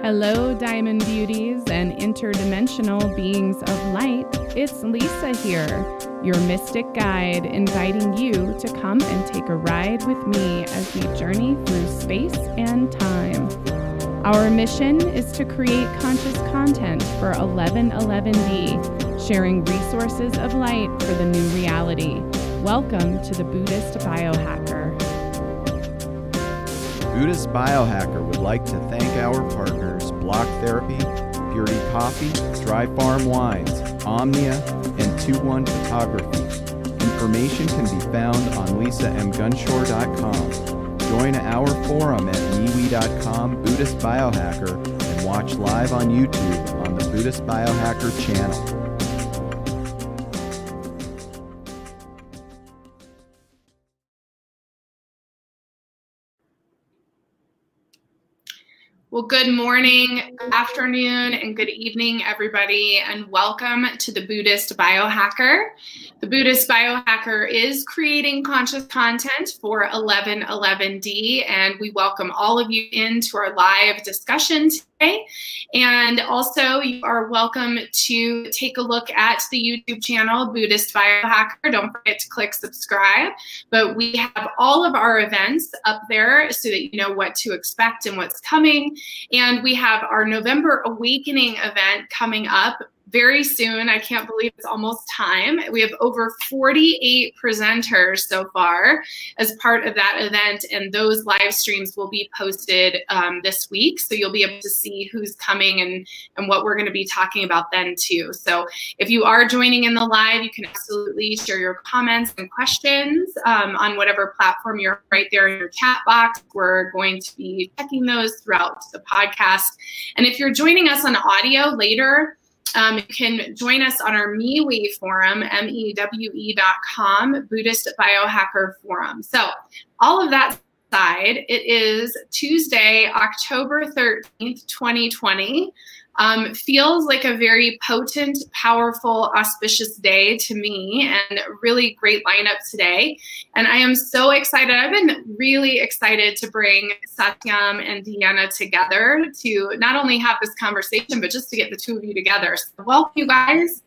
Hello, Diamond Beauties and interdimensional beings of light. It's Lisa here, your mystic guide, inviting you to come and take a ride with me as we journey through space and time. Our mission is to create conscious content for 1111D, sharing resources of light for the new reality. Welcome to the Buddhist Biohacker. Buddhist Biohacker would like to thank our partners Block Therapy, Purity Coffee, Dry Farm Wines, Omnia, and 21 Photography. Information can be found on lisamgunshore.com. Join our forum at MeWe.com Buddhist Biohacker and watch live on YouTube on the Buddhist Biohacker channel. Well, good morning, good afternoon, and good evening, everybody, and welcome to the Buddhist Biohacker. The Buddhist Biohacker is creating conscious content for 1111D, and we welcome all of you into our live discussion today. And also, you are welcome to take a look at the YouTube channel, Buddhist Biohacker. Don't forget to click subscribe. But we have all of our events up there so that you know what to expect and what's coming. And we have our November Awakening event coming up very soon. I can't believe it's almost time. We have over 48 presenters so far as part of that event, and those live streams will be posted this week. So you'll be able to see who's coming and what we're going to be talking about then too. So if you are joining in the live, you can absolutely share your comments and questions on whatever platform you're right there in your chat box. We're going to be checking those throughout the podcast. And if you're joining us on audio later, you can join us on our MeWe forum, mewe.com, Buddhist Biohacker Forum. So all of that aside, it is Tuesday, October 13th, 2020. Feels like a very potent, powerful, auspicious day to me, and really great lineup today. And I am so excited. I've been really excited to bring Satyam and Deanna together to not only have this conversation, but just to get the two of you together. So welcome, you guys.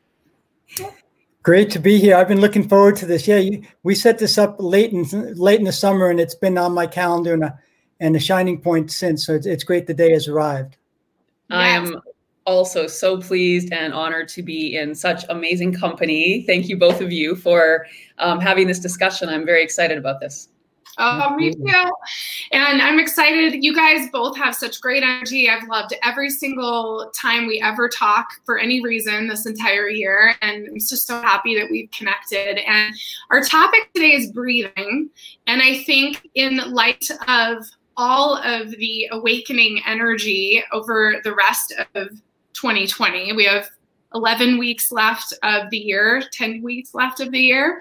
Great to be here. I've been looking forward to this. Yeah, we set this up late in the summer, and it's been on my calendar and a shining point since. So it's great the day has arrived. Yes. I am also so pleased and honored to be in such amazing company. Thank you, both of you, for having this discussion. I'm very excited about this. Oh, me too. And I'm excited. You guys both have such great energy. I've loved every single time we ever talk for any reason this entire year. And I'm just so happy that we've connected. And our topic today is breathing. And I think in light of all of the awakening energy over the rest of 2020, we have 11 weeks left of the year, 10 weeks left of the year.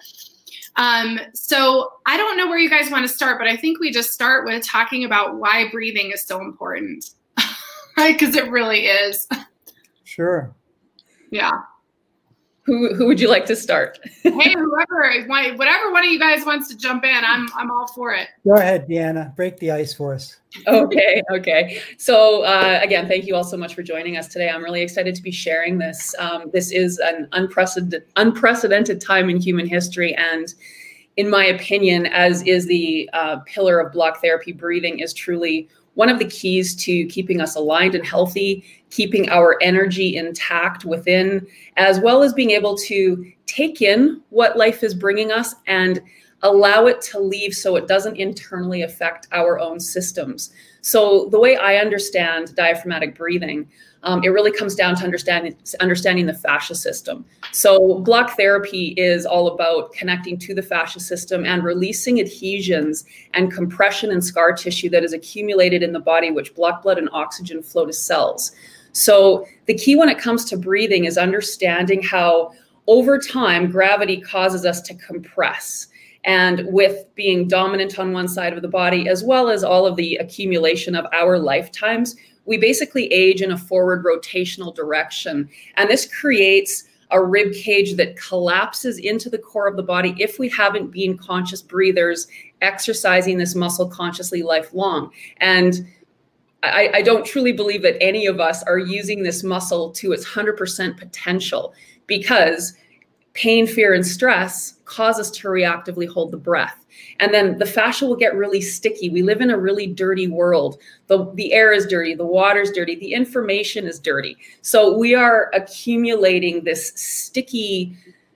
So I don't know where you guys want to start, but I think we just start with talking about why breathing is so important, right? Because it really is. Sure. Yeah. Who would you like to start? Hey, whatever one of you guys wants to jump in, I'm all for it. Go ahead, Deanna. Break the ice for us. Okay. So again, thank you all so much for joining us today. I'm really excited to be sharing this. This is an unprecedented time in human history, and in my opinion, as is the pillar of block therapy, breathing is truly one of the keys to keeping us aligned and healthy, keeping our energy intact within, as well as being able to take in what life is bringing us and allow it to leave so it doesn't internally affect our own systems. So the way I understand diaphragmatic breathing, it really comes down to understanding the fascia system. So block therapy is all about connecting to the fascia system and releasing adhesions and compression and scar tissue that is accumulated in the body, which block blood and oxygen flow to cells. So the key when it comes to breathing is understanding how over time gravity causes us to compress. And with being dominant on one side of the body, as well as all of the accumulation of our lifetimes, we basically age in a forward rotational direction. And this creates a rib cage that collapses into the core of the body if we haven't been conscious breathers exercising this muscle consciously lifelong. And I don't truly believe that any of us are using this muscle to its 100% potential, because pain, fear, and stress cause us to reactively hold the breath. And then the fascia will get really sticky. We live in a really dirty world. The air is dirty, the water's dirty, the information is dirty. So we are accumulating this sticky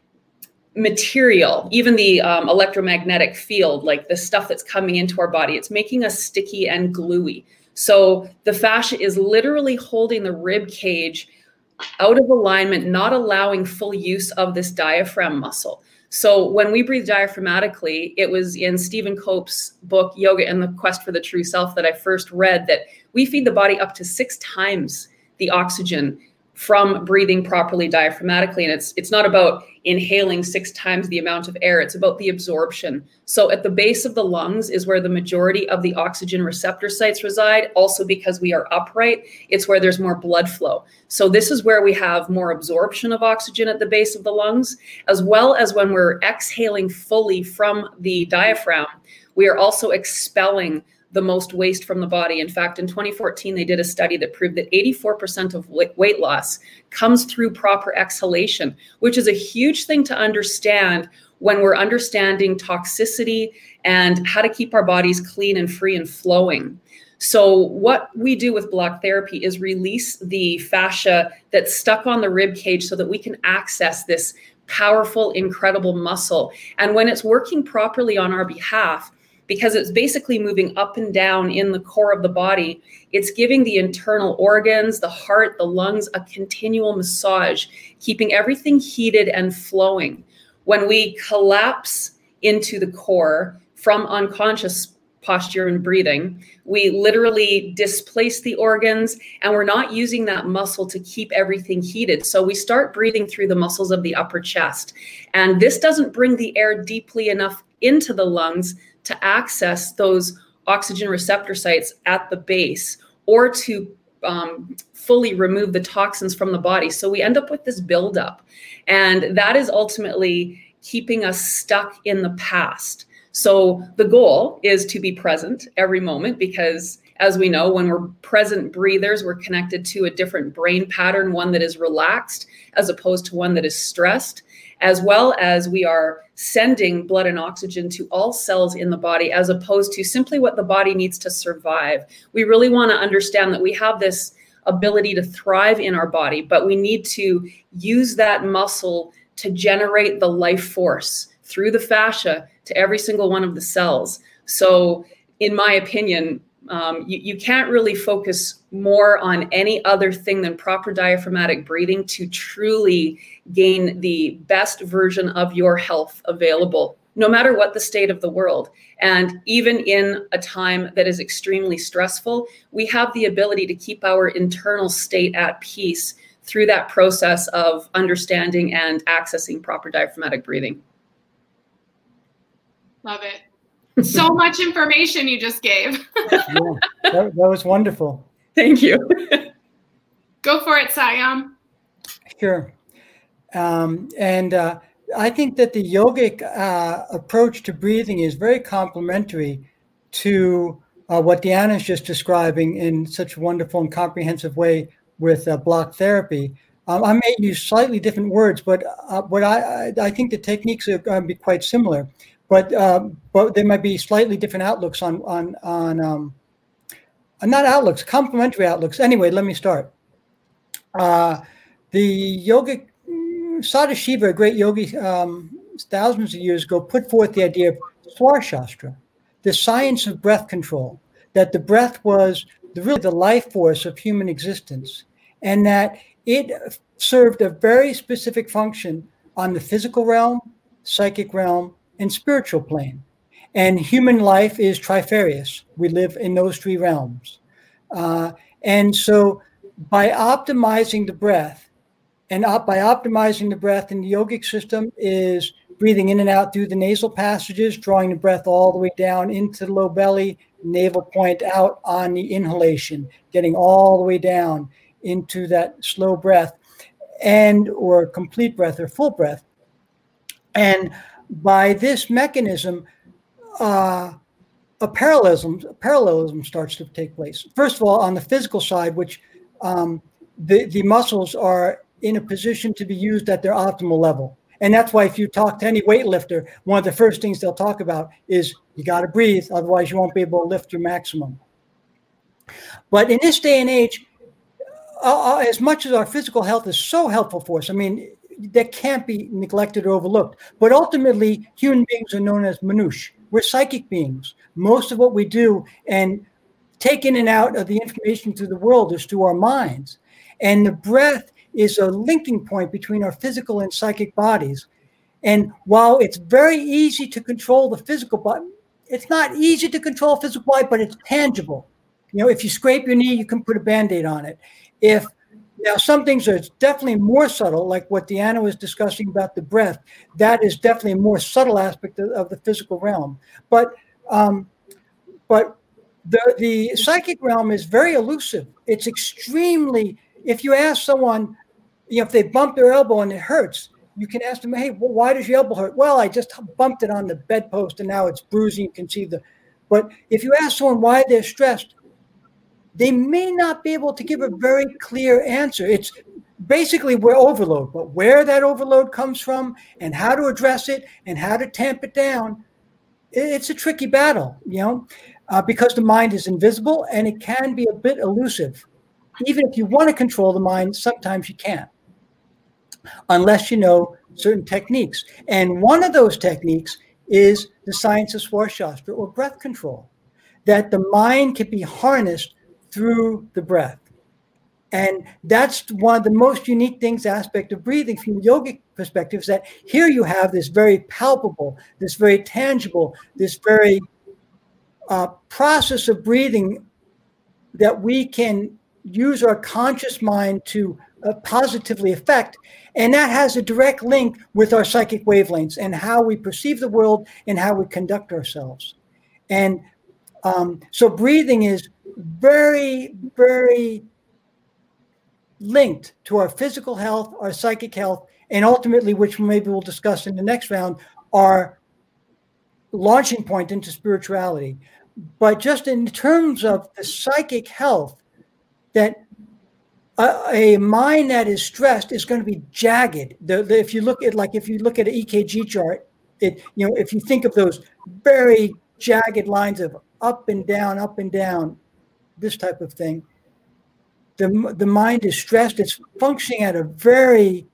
material, even the electromagnetic field, like the stuff that's coming into our body, it's making us sticky and gluey. So the fascia is literally holding the rib cage out of alignment, not allowing full use of this diaphragm muscle. So when we breathe diaphragmatically, it was in Stephen Cope's book, Yoga and the Quest for the True Self, that I first read that we feed the body up to 6 times the oxygen from breathing properly diaphragmatically. And it's not about inhaling 6 times the amount of air, it's about the absorption. So at the base of the lungs is where the majority of the oxygen receptor sites reside. Also, because we are upright, it's where there's more blood flow. So this is where we have more absorption of oxygen at the base of the lungs, as well as when we're exhaling fully from the diaphragm, we are also expelling the most waste from the body. In fact, in 2014, they did a study that proved that 84% of weight loss comes through proper exhalation, which is a huge thing to understand when we're understanding toxicity and how to keep our bodies clean and free and flowing. So what we do with block therapy is release the fascia that's stuck on the rib cage so that we can access this powerful, incredible muscle. And when it's working properly on our behalf, because it's basically moving up and down in the core of the body, it's giving the internal organs, the heart, the lungs, a continual massage, keeping everything heated and flowing. When we collapse into the core from unconscious posture and breathing, we literally displace the organs, and we're not using that muscle to keep everything heated. So we start breathing through the muscles of the upper chest. And this doesn't bring the air deeply enough into the lungs to access those oxygen receptor sites at the base, or to fully remove the toxins from the body. So we end up with this buildup. And that is ultimately keeping us stuck in the past. So the goal is to be present every moment, because as we know, when we're present breathers, we're connected to a different brain pattern, one that is relaxed as opposed to one that is stressed, as well as we are sending blood and oxygen to all cells in the body, as opposed to simply what the body needs to survive. We really want to understand that we have this ability to thrive in our body, but we need to use that muscle to generate the life force through the fascia to every single one of the cells. So in my opinion, you can't really focus more on any other thing than proper diaphragmatic breathing to truly gain the best version of your health available, no matter what the state of the world. And even in a time that is extremely stressful, we have the ability to keep our internal state at peace through that process of understanding and accessing proper diaphragmatic breathing. Love it. So much information you just gave. Yeah, that was wonderful. Thank you. Go for it, Satyam. Sure. I think that the yogic approach to breathing is very complementary to what Deanna is just describing in such a wonderful and comprehensive way with block therapy. I may use slightly different words, but I think the techniques are going to be quite similar. But there might be slightly different outlooks on not outlooks, complementary outlooks. Anyway, let me start. The yogic Sadashiva, a great yogi, thousands of years ago, put forth the idea of Swarshastra, the science of breath control, that the breath was really the life force of human existence, and that it served a very specific function on the physical realm, psychic realm, and spiritual plane. And human life is trifarious. We live in those 3 realms. And so by optimizing the breath, and by optimizing the breath in the yogic system is breathing in and out through the nasal passages, drawing the breath all the way down into the low belly, navel point out on the inhalation, getting all the way down into that slow breath or complete breath or full breath. And by this mechanism, a a parallelism starts to take place. First of all, on the physical side, which the muscles are in a position to be used at their optimal level. And that's why if you talk to any weightlifter, one of the first things they'll talk about is you got to breathe, otherwise you won't be able to lift your maximum. But in this day and age, as much as our physical health is so helpful for us, I mean, that can't be neglected or overlooked. But ultimately, human beings are known as manush. We're psychic beings. Most of what we do and take in and out of the information through the world is through our minds. And the breath is a linking point between our physical and psychic bodies. And while it's very easy to control the physical body, it's not easy to control physical body, but it's tangible. You know, if you scrape your knee, you can put a Band-Aid on it. Now, some things are definitely more subtle, like what Deanna was discussing about the breath. That is definitely a more subtle aspect of the physical realm. But the psychic realm is very elusive. It's extremely, if you ask someone, you know, if they bump their elbow and it hurts, you can ask them, hey, well, why does your elbow hurt? Well, I just bumped it on the bedpost and now it's bruising. You can see but if you ask someone why they're stressed, they may not be able to give a very clear answer. It's basically we're overload, but where that overload comes from and how to address it and how to tamp it down, it's a tricky battle, you know, because the mind is invisible and it can be a bit elusive. Even if you want to control the mind, sometimes you can't, unless you know certain techniques. And one of those techniques is the science of Swarshastra, or breath control, that the mind can be harnessed through the breath. And that's one of the most unique aspect of breathing from a yogic perspective, is that here you have this very palpable, this very tangible, this very process of breathing that we can use our conscious mind to positively affect. And that has a direct link with our psychic wavelengths and how we perceive the world and how we conduct ourselves. And so breathing is very, very linked to our physical health, our psychic health, and ultimately, which maybe we'll discuss in the next round, our launching point into spirituality. But just in terms of the psychic health, that a mind that is stressed is going to be jagged. If you look at an EKG chart, if you think of those very jagged lines of up and down, this type of thing, the mind is stressed. It's functioning at a very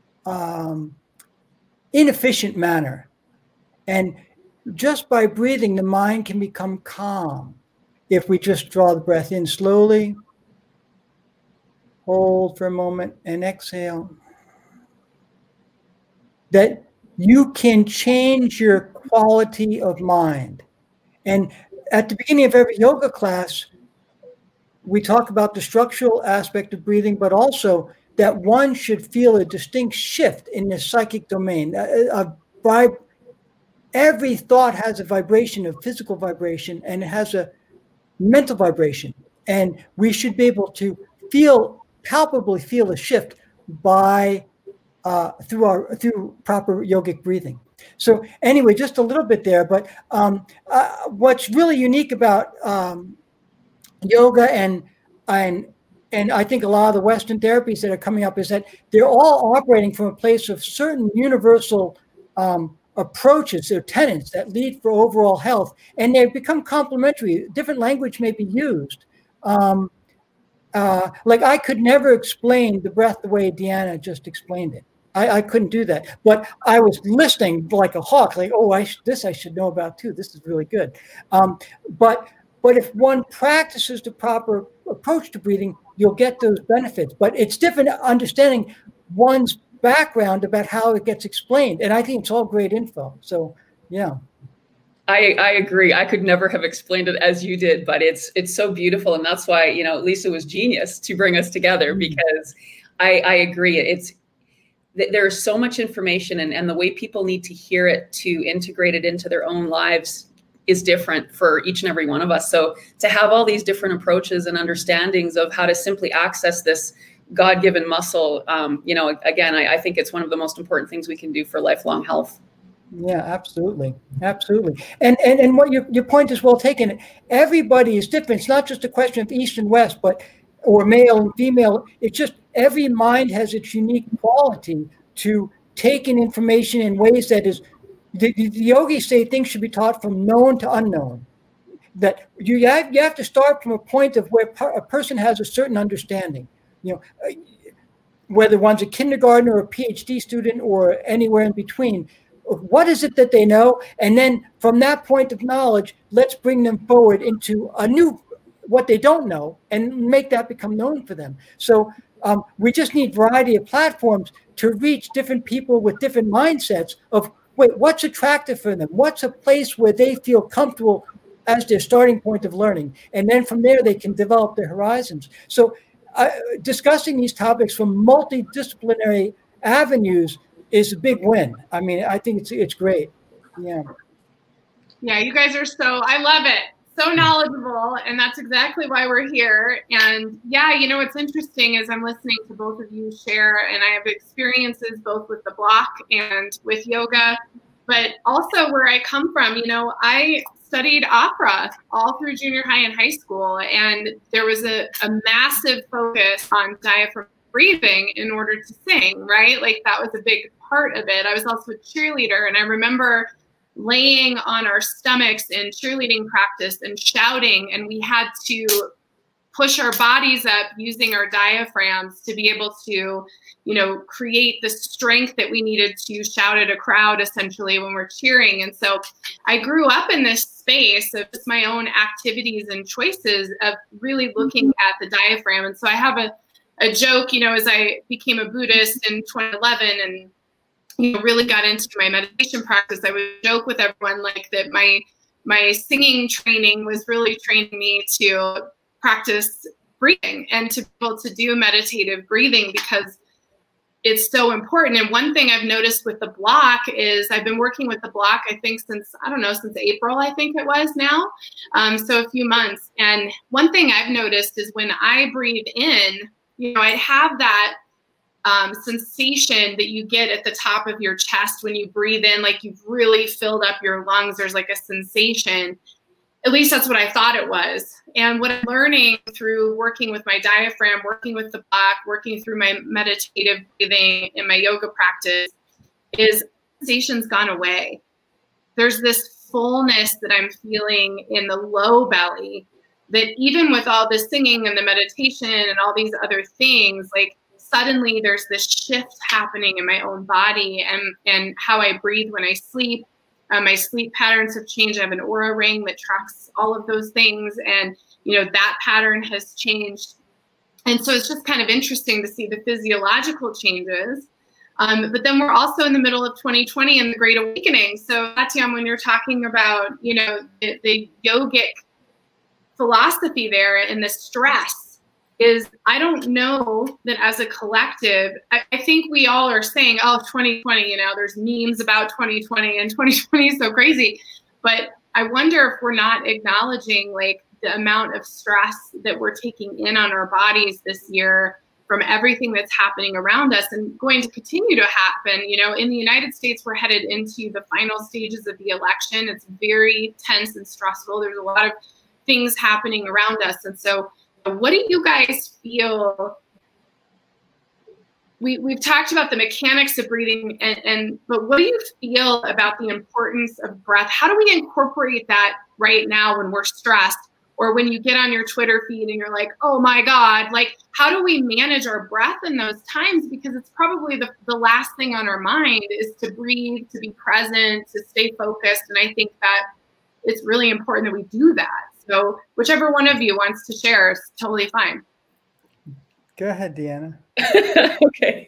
inefficient manner. And just by breathing, the mind can become calm. If we just draw the breath in slowly, hold for a moment, and exhale, that you can change your quality of mind. And at the beginning of every yoga class, we talk about the structural aspect of breathing, but also that one should feel a distinct shift in the psychic domain. Every thought has a vibration, a physical vibration, and it has a mental vibration. And we should be able to palpably feel a shift through proper yogic breathing. So anyway, just a little bit there, but what's really unique about yoga and I think a lot of the Western therapies that are coming up is that they're all operating from a place of certain universal approaches or tenets that lead for overall health, and they become complementary. Different language may be used. Like I could never explain the breath the way Deanna just explained it. I couldn't do that, but I was listening like a hawk, like, oh, I should know about too. This is really good. But if one practices the proper approach to breathing, you'll get those benefits. But it's different understanding one's background about how it gets explained. And I think it's all great info. So, yeah. I agree. I could never have explained it as you did, but it's so beautiful. And that's why, Lisa was genius to bring us together, because I agree. There's so much information and the way people need to hear it to integrate it into their own lives is different for each and every one of us. So to have all these different approaches and understandings of how to simply access this God-given muscle, again, I think it's one of the most important things we can do for lifelong health. Yeah, absolutely. Absolutely. And what your point is well taken. Everybody is different. It's not just a question of East and West, or male and female. It's just every mind has its unique quality to take in information in ways that is, the yogis say things should be taught from known to unknown. That you have to start from a point of where a person has a certain understanding. Whether one's a kindergartner or a PhD student or anywhere in between, what is it that they know? And then from that point of knowledge, let's bring them forward into a new, what they don't know, and make that become known for them. So we just need variety of platforms to reach different people with different mindsets of, wait, what's attractive for them? What's a place where they feel comfortable as their starting point of learning? And then from there, they can develop their horizons. So discussing these topics from multidisciplinary avenues is a big win. I mean, I think it's great. Yeah. Yeah, you guys are I love it. So knowledgeable. And that's exactly why we're here. And yeah, what's interesting is I'm listening to both of you share, and I have experiences both with the block and with yoga, but also where I come from. I studied opera all through junior high and high school, and there was a massive focus on diaphragm breathing in order to sing, right? Like that was a big part of it. I was also a cheerleader, and I remember laying on our stomachs in cheerleading practice and shouting, and we had to push our bodies up using our diaphragms to be able to, create the strength that we needed to shout at a crowd essentially when we're cheering. And so I grew up in this space of just my own activities and choices of really looking at the diaphragm. And so I have a joke, as I became a Buddhist in 2011 and really got into my meditation practice, I would joke with everyone like that my singing training was really training me to practice breathing and to be able to do meditative breathing because it's so important. And one thing I've noticed with the block is I've been working with the block, I think since April, I think it was now. So a few months. And one thing I've noticed is when I breathe in, I have that sensation that you get at the top of your chest when you breathe in, like you've really filled up your lungs. There's like a sensation. At least that's what I thought it was. And what I'm learning through working with my diaphragm, working with the block, working through my meditative breathing in my yoga practice is sensation's gone away. There's this fullness that I'm feeling in the low belly that even with all the singing and the meditation and all these other things, like suddenly there's this shift happening in my own body and how I breathe when I sleep. My sleep patterns have changed. I have an Oura ring that tracks all of those things. And, that pattern has changed. And so it's just kind of interesting to see the physiological changes. But then we're also in the middle of 2020 and the Great Awakening. So, Satyam, when you're talking about, the yogic philosophy there and the stress, is I don't know that as a collective, I think we all are saying, 2020, there's memes about 2020 and 2020 is so crazy. But I wonder if we're not acknowledging like the amount of stress that we're taking in on our bodies this year from everything that's happening around us and going to continue to happen. In the United States, we're headed into the final stages of the election. It's very tense and stressful. There's a lot of things happening around us. And so what do you guys feel? We've talked about the mechanics of breathing, but what do you feel about the importance of breath? How do we incorporate that right now when we're stressed, or when you get on your Twitter feed and you're like, oh my God, like how do we manage our breath in those times? Because it's probably the last thing on our mind is to breathe, to be present, to stay focused. And I think that it's really important that we do that. So whichever one of you wants to share is totally fine. Go ahead, Deanna. Okay.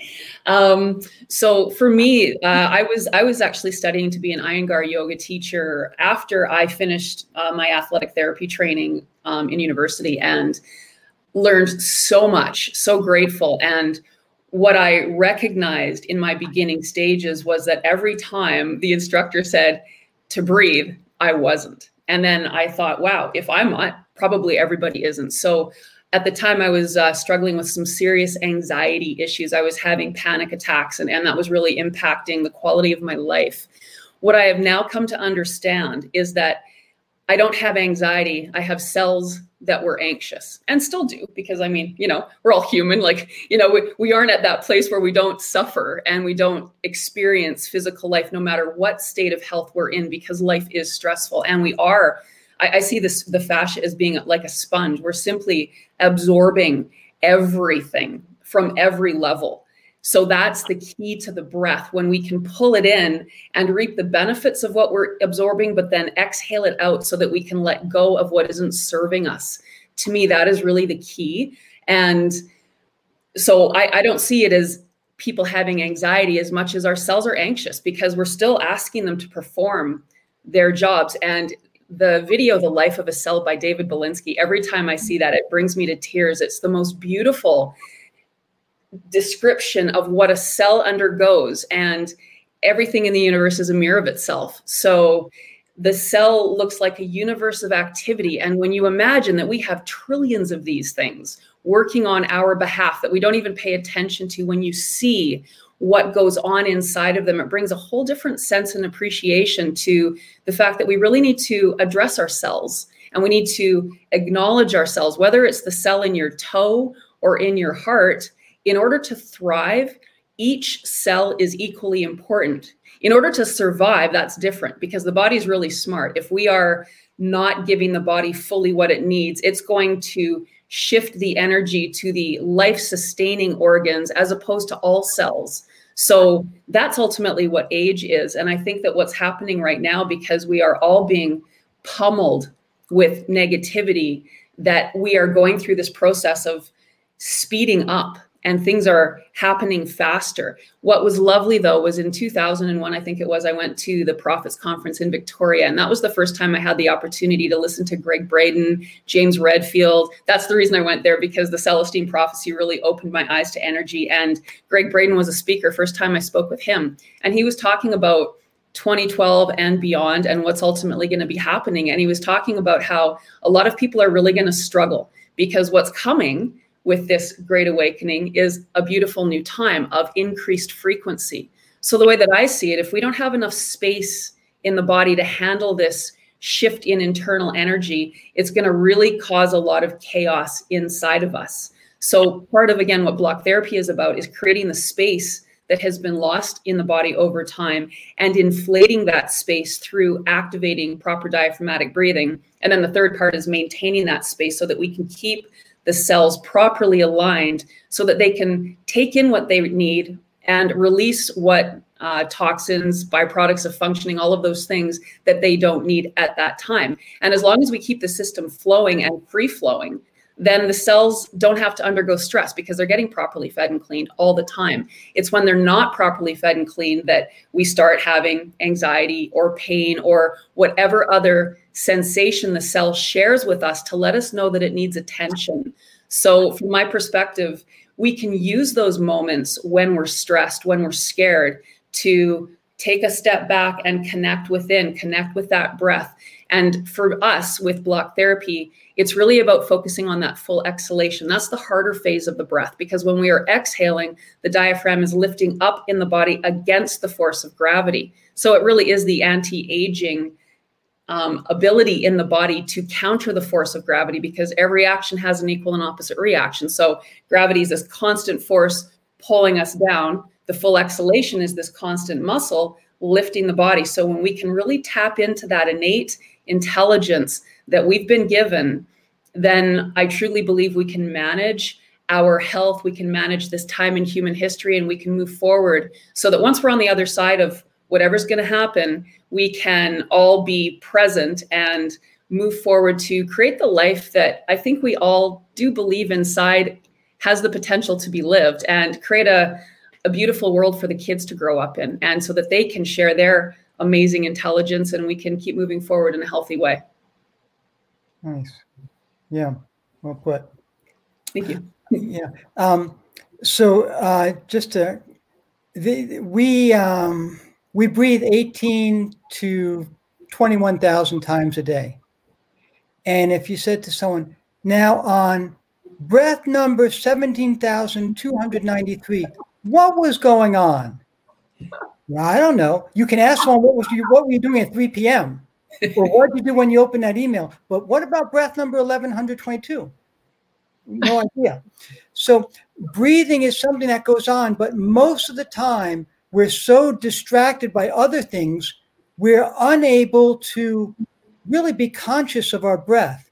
So for me, I was actually studying to be an Iyengar yoga teacher after I finished my athletic therapy training in university, and learned so much, so grateful. And what I recognized in my beginning stages was that every time the instructor said to breathe, I wasn't. And then I thought, wow, if I'm not, probably everybody isn't. So at the time I was struggling with some serious anxiety issues. I was having panic attacks, and that was really impacting the quality of my life. What I have now come to understand is that I don't have anxiety. I have cells that were anxious, and still do, because I mean, we're all human. Like, we aren't at that place where we don't suffer and we don't experience physical life, no matter what state of health we're in, because life is stressful. And I see the fascia as being like a sponge. We're simply absorbing everything from every level. So that's the key to the breath, when we can pull it in and reap the benefits of what we're absorbing, but then exhale it out so that we can let go of what isn't serving us. To me, that is really the key. And so I don't see it as people having anxiety as much as our cells are anxious, because we're still asking them to perform their jobs. And the video, The Life of a Cell by David Belinsky, every time I see that, it brings me to tears. It's the most beautiful description of what a cell undergoes, and everything in the universe is a mirror of itself. So the cell looks like a universe of activity. And when you imagine that we have trillions of these things working on our behalf that we don't even pay attention to, when you see what goes on inside of them, it brings a whole different sense and appreciation to the fact that we really need to address ourselves, and we need to acknowledge ourselves, whether it's the cell in your toe or in your heart. In order to thrive, each cell is equally important. In order to survive, that's different, because the body is really smart. If we are not giving the body fully what it needs, it's going to shift the energy to the life-sustaining organs as opposed to all cells. So that's ultimately what age is. And I think that what's happening right now, because we are all being pummeled with negativity, that we are going through this process of speeding up, and things are happening faster. What was lovely, though, was in 2001, I think it was, I went to the Prophets Conference in Victoria. And that was the first time I had the opportunity to listen to Gregg Braden, James Redfield. That's the reason I went there, because the Celestine Prophecy really opened my eyes to energy. And Gregg Braden was a speaker, first time I spoke with him. And he was talking about 2012 and beyond, and what's ultimately going to be happening. And he was talking about how a lot of people are really going to struggle, because what's coming with this great awakening is a beautiful new time of increased frequency. So the way that I see it, if we don't have enough space in the body to handle this shift in internal energy, it's going to really cause a lot of chaos inside of us. So part of, again, what block therapy is about is creating the space that has been lost in the body over time and inflating that space through activating proper diaphragmatic breathing. And then the third part is maintaining that space so that we can keep the cells properly aligned so that they can take in what they need and release what toxins, byproducts of functioning, all of those things that they don't need at that time. And as long as we keep the system flowing and free flowing, then the cells don't have to undergo stress, because they're getting properly fed and cleaned all the time. It's when they're not properly fed and cleaned that we start having anxiety or pain or whatever other sensation the cell shares with us to let us know that it needs attention. So from my perspective, we can use those moments when we're stressed, when we're scared, to take a step back and connect within, connect with that breath. And for us with block therapy, it's really about focusing on that full exhalation. That's the harder phase of the breath, because when we are exhaling, the diaphragm is lifting up in the body against the force of gravity. So it really is the anti-aging ability in the body to counter the force of gravity, because every action has an equal and opposite reaction. So gravity is this constant force pulling us down. The full exhalation is this constant muscle lifting the body. So when we can really tap into that innate intelligence that we've been given, then I truly believe we can manage our health, we can manage this time in human history, and we can move forward so that once we're on the other side of whatever's going to happen, we can all be present and move forward to create the life that I think we all do believe inside has the potential to be lived, and create a beautiful world for the kids to grow up in, and so that they can share their amazing intelligence and we can keep moving forward in a healthy way. Nice. Yeah. Well put. Thank you. Yeah. So just to, we breathe 18 to 21,000 times a day. And if you said to someone, now on Breath number 17,293. What was going on? Well, I don't know. You can ask someone, what were you doing at 3 p.m.? Or what did you do when you opened that email? But what about breath number 1122? No idea. So breathing is something that goes on, but most of the time we're so distracted by other things, we're unable to really be conscious of our breath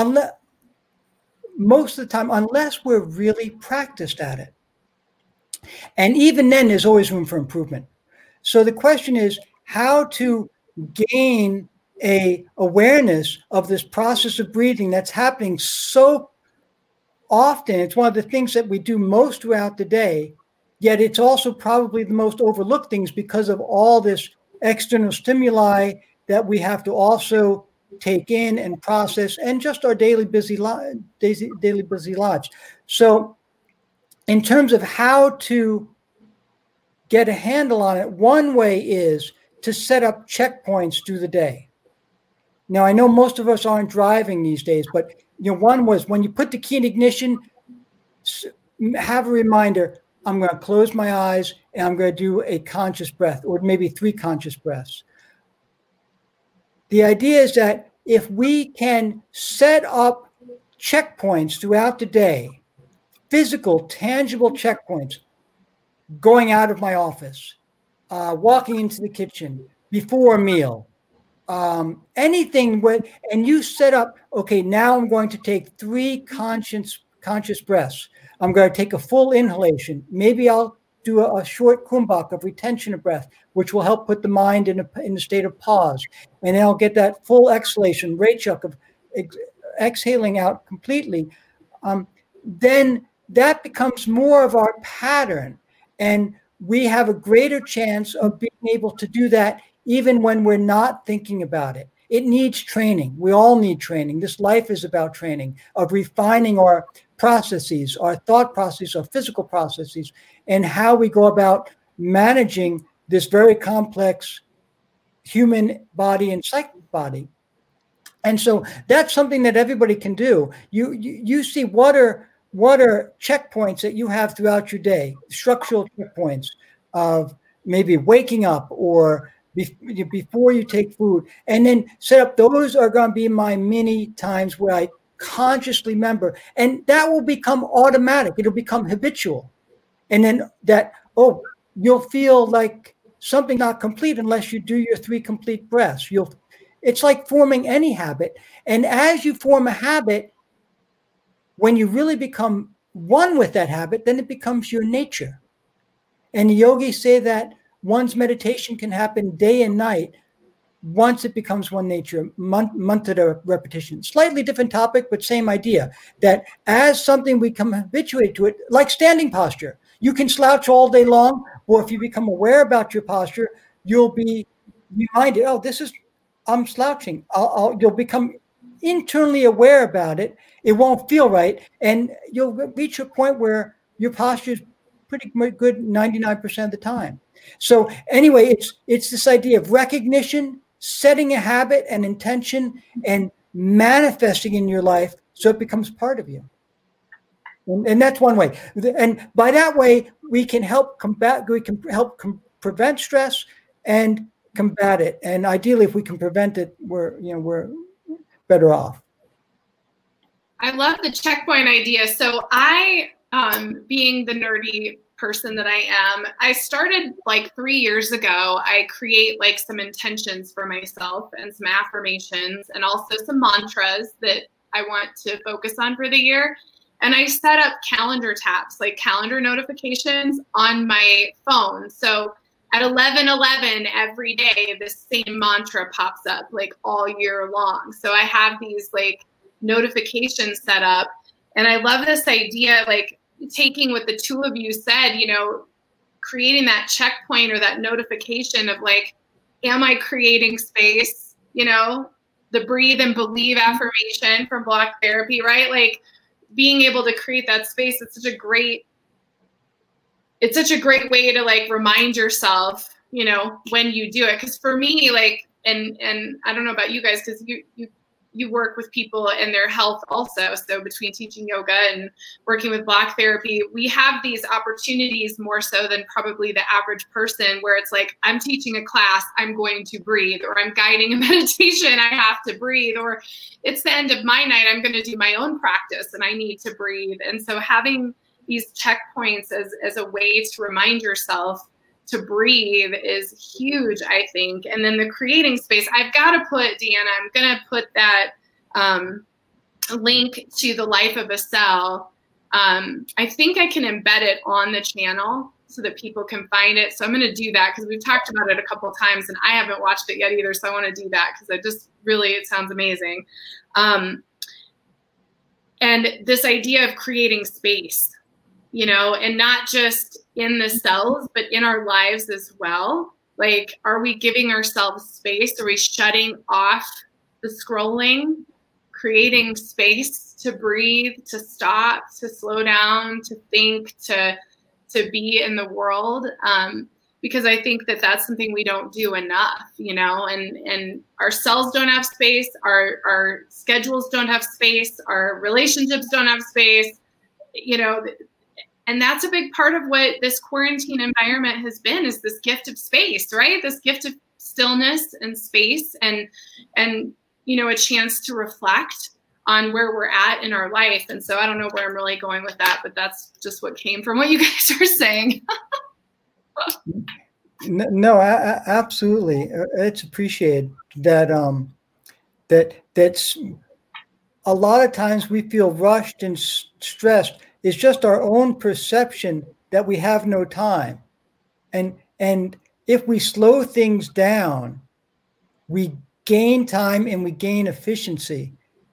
most of the time, unless we're really practiced at it. And even then, there's always room for improvement. So the question is how to gain a awareness of this process of breathing that's happening so often. It's one of the things that we do most throughout the day, yet it's also probably the most overlooked things because of all this external stimuli that we have to also take in and process, and just our daily busy lives. So in terms of how to get a handle on it, one way is to set up checkpoints through the day. Now, I know most of us aren't driving these days, but one was when you put the key in ignition, have a reminder, I'm going to close my eyes and I'm going to do a conscious breath, or maybe 3 conscious breaths. The idea is that if we can set up checkpoints throughout the day, physical, tangible checkpoints, going out of my office, walking into the kitchen, before a meal, anything, and you set up, okay, now I'm going to take 3 conscious breaths. I'm going to take a full inhalation. Maybe I'll do a short kumbhak of retention of breath, which will help put the mind in a state of pause. And then I'll get that full exhalation, Rachuk, of exhaling out completely. Then that becomes more of our pattern. And we have a greater chance of being able to do that even when we're not thinking about it. It needs training. We all need training. This life is about training, of refining our processes, our thought processes, our physical processes, and how we go about managing this very complex human body and psychic body. And so that's something that everybody can do. You see what are checkpoints that you have throughout your day, structural checkpoints of maybe waking up or before you take food, and then set up, those are going to be my many times where I consciously remember, and that will become automatic. It'll become habitual. And then you'll feel like something not complete unless you do your 3 complete breaths. It's like forming any habit. And as you form a habit, when you really become one with that habit, then it becomes your nature. And the yogis say that one's meditation can happen day and night once it becomes one nature, mantra repetition. Slightly different topic, but same idea, that as something we become habituated to it, like standing posture. You can slouch all day long, or if you become aware about your posture, you'll be reminded, I'm slouching. You'll become internally aware about it. It won't feel right. And you'll reach a point where your posture is pretty good 99% of the time. So anyway, it's this idea of recognition, setting a habit and intention, and manifesting in your life so it becomes part of you. And that's one way. And by that way, we can help prevent stress and combat it. And ideally, if we can prevent it, we're better off. I love the checkpoint idea. So I, being the nerdy person that I am, I started like 3 years ago. I create like some intentions for myself and some affirmations and also some mantras that I want to focus on for the year. And I set up calendar taps, like calendar notifications on my phone. So at 11:11 every day, the same mantra pops up like all year long. So I have these like notifications set up. And I love this idea, like taking what the two of you said, creating that checkpoint or that notification of like, am I creating space? The breathe and believe affirmation from Block Therapy, right? Like being able to create that space. It's such a great way to like remind yourself, when you do it. Cause for me, like, and I don't know about you guys, cause you you work with people and their health also. So between teaching yoga and working with block therapy, we have these opportunities more so than probably the average person, where it's like, I'm teaching a class, I'm going to breathe, or I'm guiding a meditation, I have to breathe, or it's the end of my night, I'm going to do my own practice and I need to breathe. And so having these checkpoints as a way to remind yourself to breathe is huge, I think. And then the creating space, I've got to put, Deanna, I'm going to put that link to the Life of a Cell. I think I can embed it on the channel so that people can find it. So I'm going to do that because we've talked about it a couple of times and I haven't watched it yet either. So I want to do that because it sounds amazing. And this idea of creating space, and not just in the cells, but in our lives as well. Like, are we giving ourselves space? Are we shutting off the scrolling, creating space to breathe, to stop, to slow down, to think, to be in the world? Because I think that that's something we don't do enough, and our cells don't have space, our schedules don't have space, our relationships don't have space, and that's a big part of what this quarantine environment has been, is this gift of space, right? This gift of stillness and space and a chance to reflect on where we're at in our life. And so I don't know where I'm really going with that, but that's just what came from what you guys are saying. No, absolutely. It's appreciated that that's a lot of times we feel rushed and stressed. It's just our own perception that we have no time. And if we slow things down, we gain time and we gain efficiency.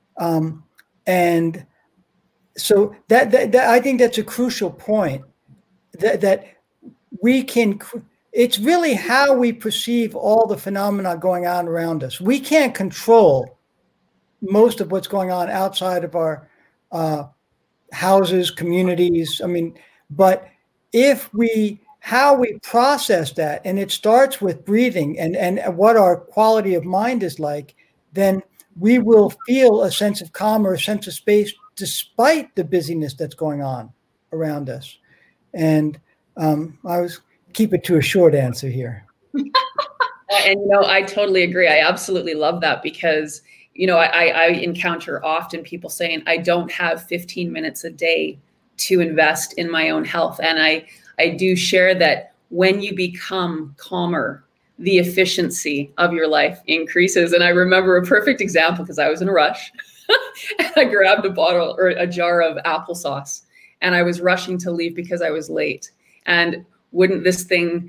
And so that I think that's a crucial point, that we can, it's really how we perceive all the phenomena going on around us. We can't control most of what's going on outside of our houses, communities. But how we process that, and it starts with breathing and what our quality of mind is like, then we will feel a sense of calm or a sense of space despite the busyness that's going on around us. And keep it to a short answer here. And, I totally agree. I absolutely love that because I encounter often people saying, I don't have 15 minutes a day to invest in my own health. And I do share that when you become calmer, the efficiency of your life increases. And I remember a perfect example because I was in a rush and I grabbed a bottle or a jar of applesauce and I was rushing to leave because I was late. And wouldn't this thing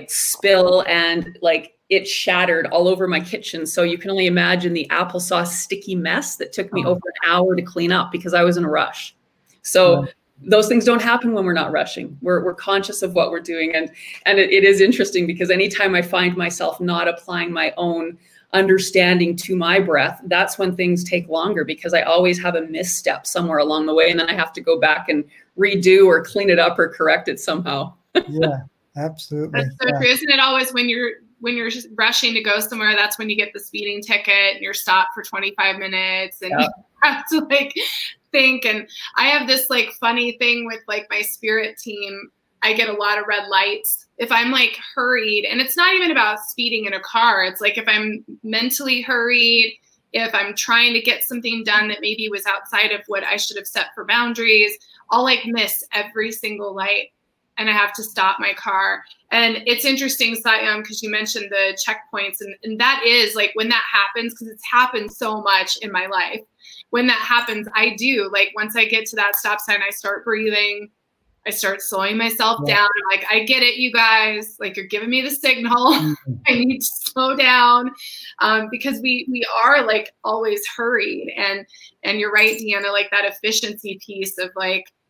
spill and it shattered all over my kitchen. So you can only imagine the applesauce sticky mess that took me over an hour to clean up because I was in a rush. So those things don't happen when we're not rushing. We're conscious of what we're doing. And it is interesting because anytime I find myself not applying my own understanding to my breath, that's when things take longer because I always have a misstep somewhere along the way. And then I have to go back and redo or clean it up or correct it somehow. Yeah, absolutely. That's so true. Isn't it always when you're rushing to go somewhere, that's when you get the speeding ticket and you're stopped for 25 minutes and you have to think. And I have this funny thing with my spirit team. I get a lot of red lights if I'm hurried, and it's not even about speeding in a car. It's if I'm mentally hurried, if I'm trying to get something done that maybe was outside of what I should have set for boundaries, I'll miss every single light. And I have to stop my car. And it's interesting, Satyam, because you mentioned the checkpoints. And that is when that happens, because it's happened so much in my life. When that happens, I do. Once I get to that stop sign, I start breathing. I start slowing myself down. I'm I get it, you guys. You're giving me the signal. I need to slow down because we are always hurried. And you're right, Deanna, that efficiency piece of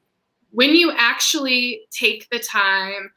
when you actually take the time,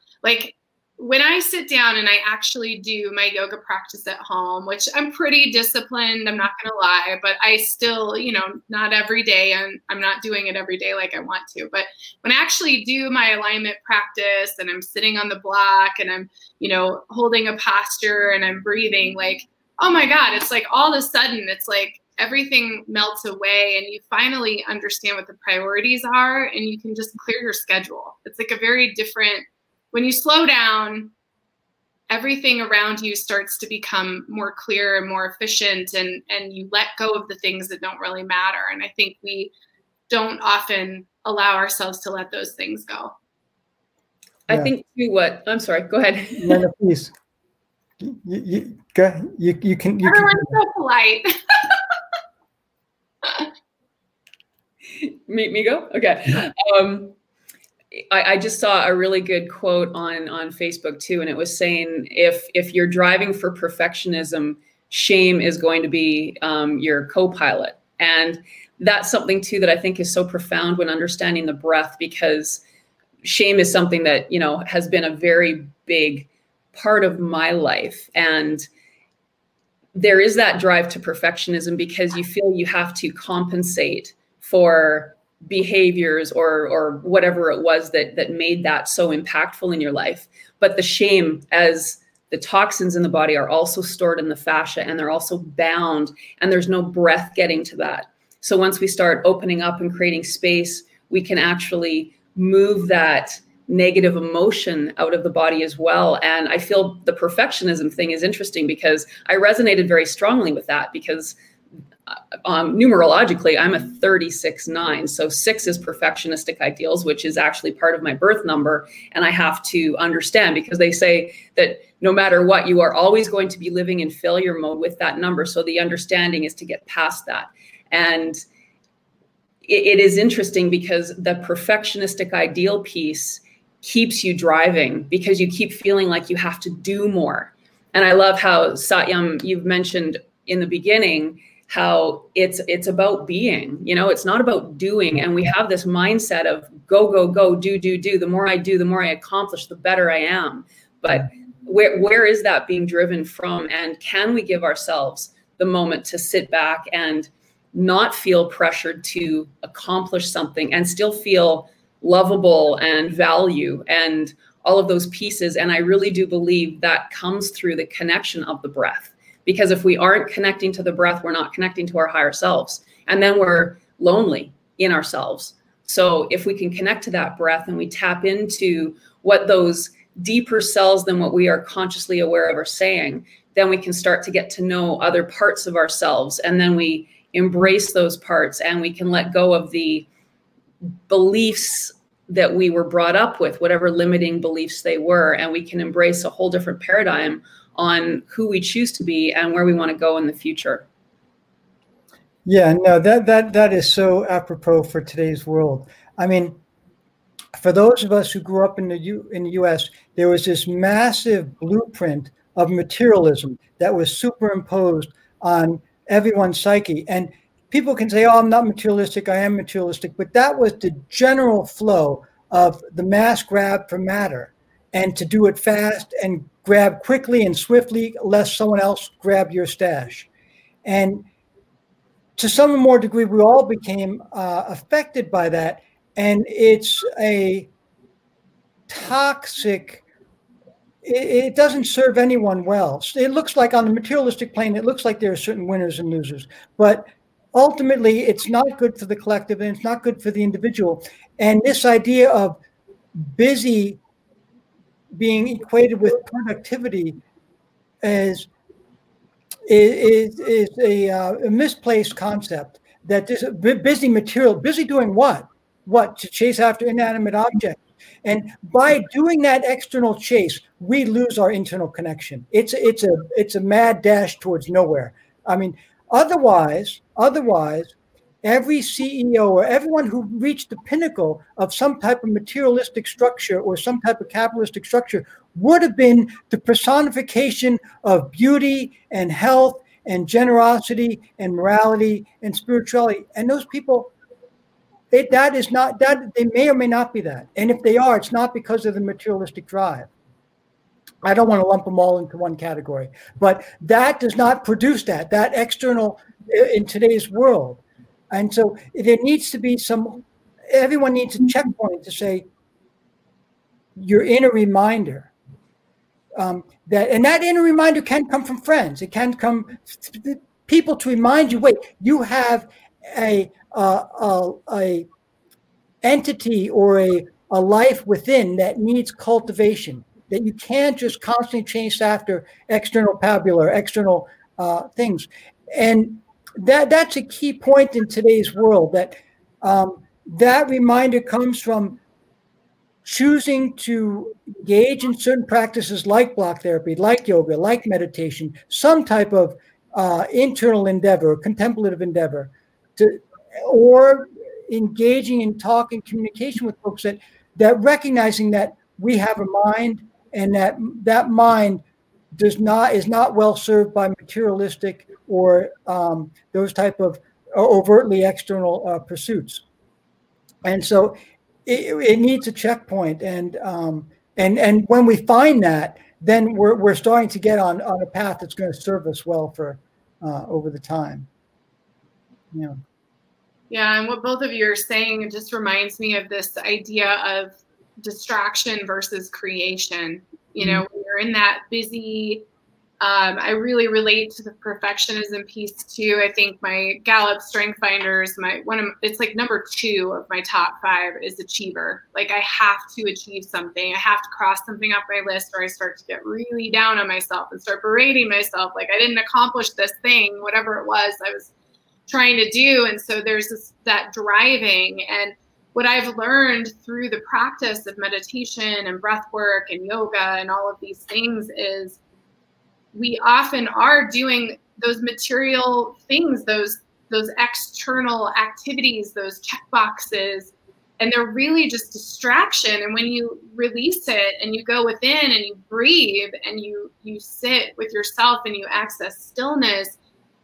when I sit down and I actually do my yoga practice at home, which I'm pretty disciplined, I'm not going to lie, but I still, not every day, and I'm not doing it every day like I want to. But when I actually do my alignment practice and I'm sitting on the block and I'm, holding a posture and I'm breathing, oh my God, it's all of a sudden, it's everything melts away and you finally understand what the priorities are and you can just clear your schedule. It's like a very different, when you slow down, everything around you starts to become more clear and more efficient, and you let go of the things that don't really matter. And I think we don't often allow ourselves to let those things go. I think I'm sorry, go ahead. No, please. You can. Everyone's so polite. Me go? Okay. I just saw a really good quote on Facebook too, and it was saying if you're driving for perfectionism, shame is going to be your co-pilot. And that's something too that I think is so profound when understanding the breath, because shame is something that, has been a very big part of my life. And there is that drive to perfectionism because you feel you have to compensate for behaviors or whatever it was that made that so impactful in your life. But the shame, as the toxins in the body are also stored in the fascia and they're also bound, and there's no breath getting to that. So once we start opening up and creating space, we can actually move that negative emotion out of the body as well. And I feel the perfectionism thing is interesting because I resonated very strongly with that, because numerologically, I'm a 36-9. So 6 is perfectionistic ideals, which is actually part of my birth number. And I have to understand, because they say that no matter what, you are always going to be living in failure mode with that number. So the understanding is to get past that. And it is interesting because the perfectionistic ideal piece keeps you driving because you keep feeling like you have to do more. And I love how, Satyam, you've mentioned in the beginning how it's about being, it's not about doing. And we have this mindset of go, do. The more I do, the more I accomplish, the better I am. But where is that being driven from? And can we give ourselves the moment to sit back and not feel pressured to accomplish something and still feel lovable and value and all of those pieces? And I really do believe that comes through the connection of the breath. Because if we aren't connecting to the breath, we're not connecting to our higher selves. And then we're lonely in ourselves. So if we can connect to that breath and we tap into what those deeper selves than what we are consciously aware of are saying, then we can start to get to know other parts of ourselves. And then we embrace those parts and we can let go of the beliefs that we were brought up with, whatever limiting beliefs they were. And we can embrace a whole different paradigm on who we choose to be and where we want to go in the future. Yeah, no, that is so apropos for today's world. I mean, for those of us who grew up in the U.S., there was this massive blueprint of materialism that was superimposed on everyone's psyche. And people can say, oh, I'm not materialistic, I am materialistic. But that was the general flow of the mass grab for matter, and to do it fast and grab quickly and swiftly, lest someone else grab your stash. And to some more degree, we all became affected by that. And it's a toxic, it doesn't serve anyone well. It looks like on the materialistic plane, it looks like there are certain winners and losers. But ultimately, it's not good for the collective and it's not good for the individual. And this idea of busy being equated with productivity is a misplaced concept. That this busy material, busy doing what? What? To chase after inanimate objects. And by doing that external chase, we lose our internal connection. It's a mad dash towards nowhere. I mean, otherwise, every CEO or everyone who reached the pinnacle of some type of materialistic structure or some type of capitalistic structure would have been the personification of beauty and health and generosity and morality and spirituality. And those people, that is not that. They may or may not be that. And if they are, it's not because of the materialistic drive. I don't want to lump them all into one category, but that does not produce that external in today's world. And so there needs to be everyone needs a checkpoint to say, your inner reminder. That inner reminder can come from friends. It can come, people to remind you, wait, you have a entity or a life within that needs cultivation, that you can't just constantly chase after external pabula, external things. And that's a key point in today's world, that that reminder comes from choosing to engage in certain practices like block therapy, like yoga, like meditation, some type of internal endeavor, contemplative endeavor, or engaging in talk and communication with folks that recognizing that we have a mind, and that mind is not well served by materialistic or those type of overtly external pursuits. And so it needs a checkpoint, and when we find that, then we're starting to get on a path that's going to serve us well for over the time. Yeah. Yeah, and what both of you are saying, it just reminds me of this idea of distraction versus creation. You know, when you're in that busy, I really relate to the perfectionism piece too. I think my Gallup Strength Finders, it's like number 2 of my top 5 is achiever. Like, I have to achieve something. I have to cross something off my list, or I start to get really down on myself and start berating myself. Like, I didn't accomplish this thing, whatever it was I was trying to do. And so there's that driving. And what I've learned through the practice of meditation and breath work and yoga and all of these things is we often are doing those material things, those external activities, those check boxes, and they're really just distraction. And when you release it and you go within and you breathe and you sit with yourself and you access stillness,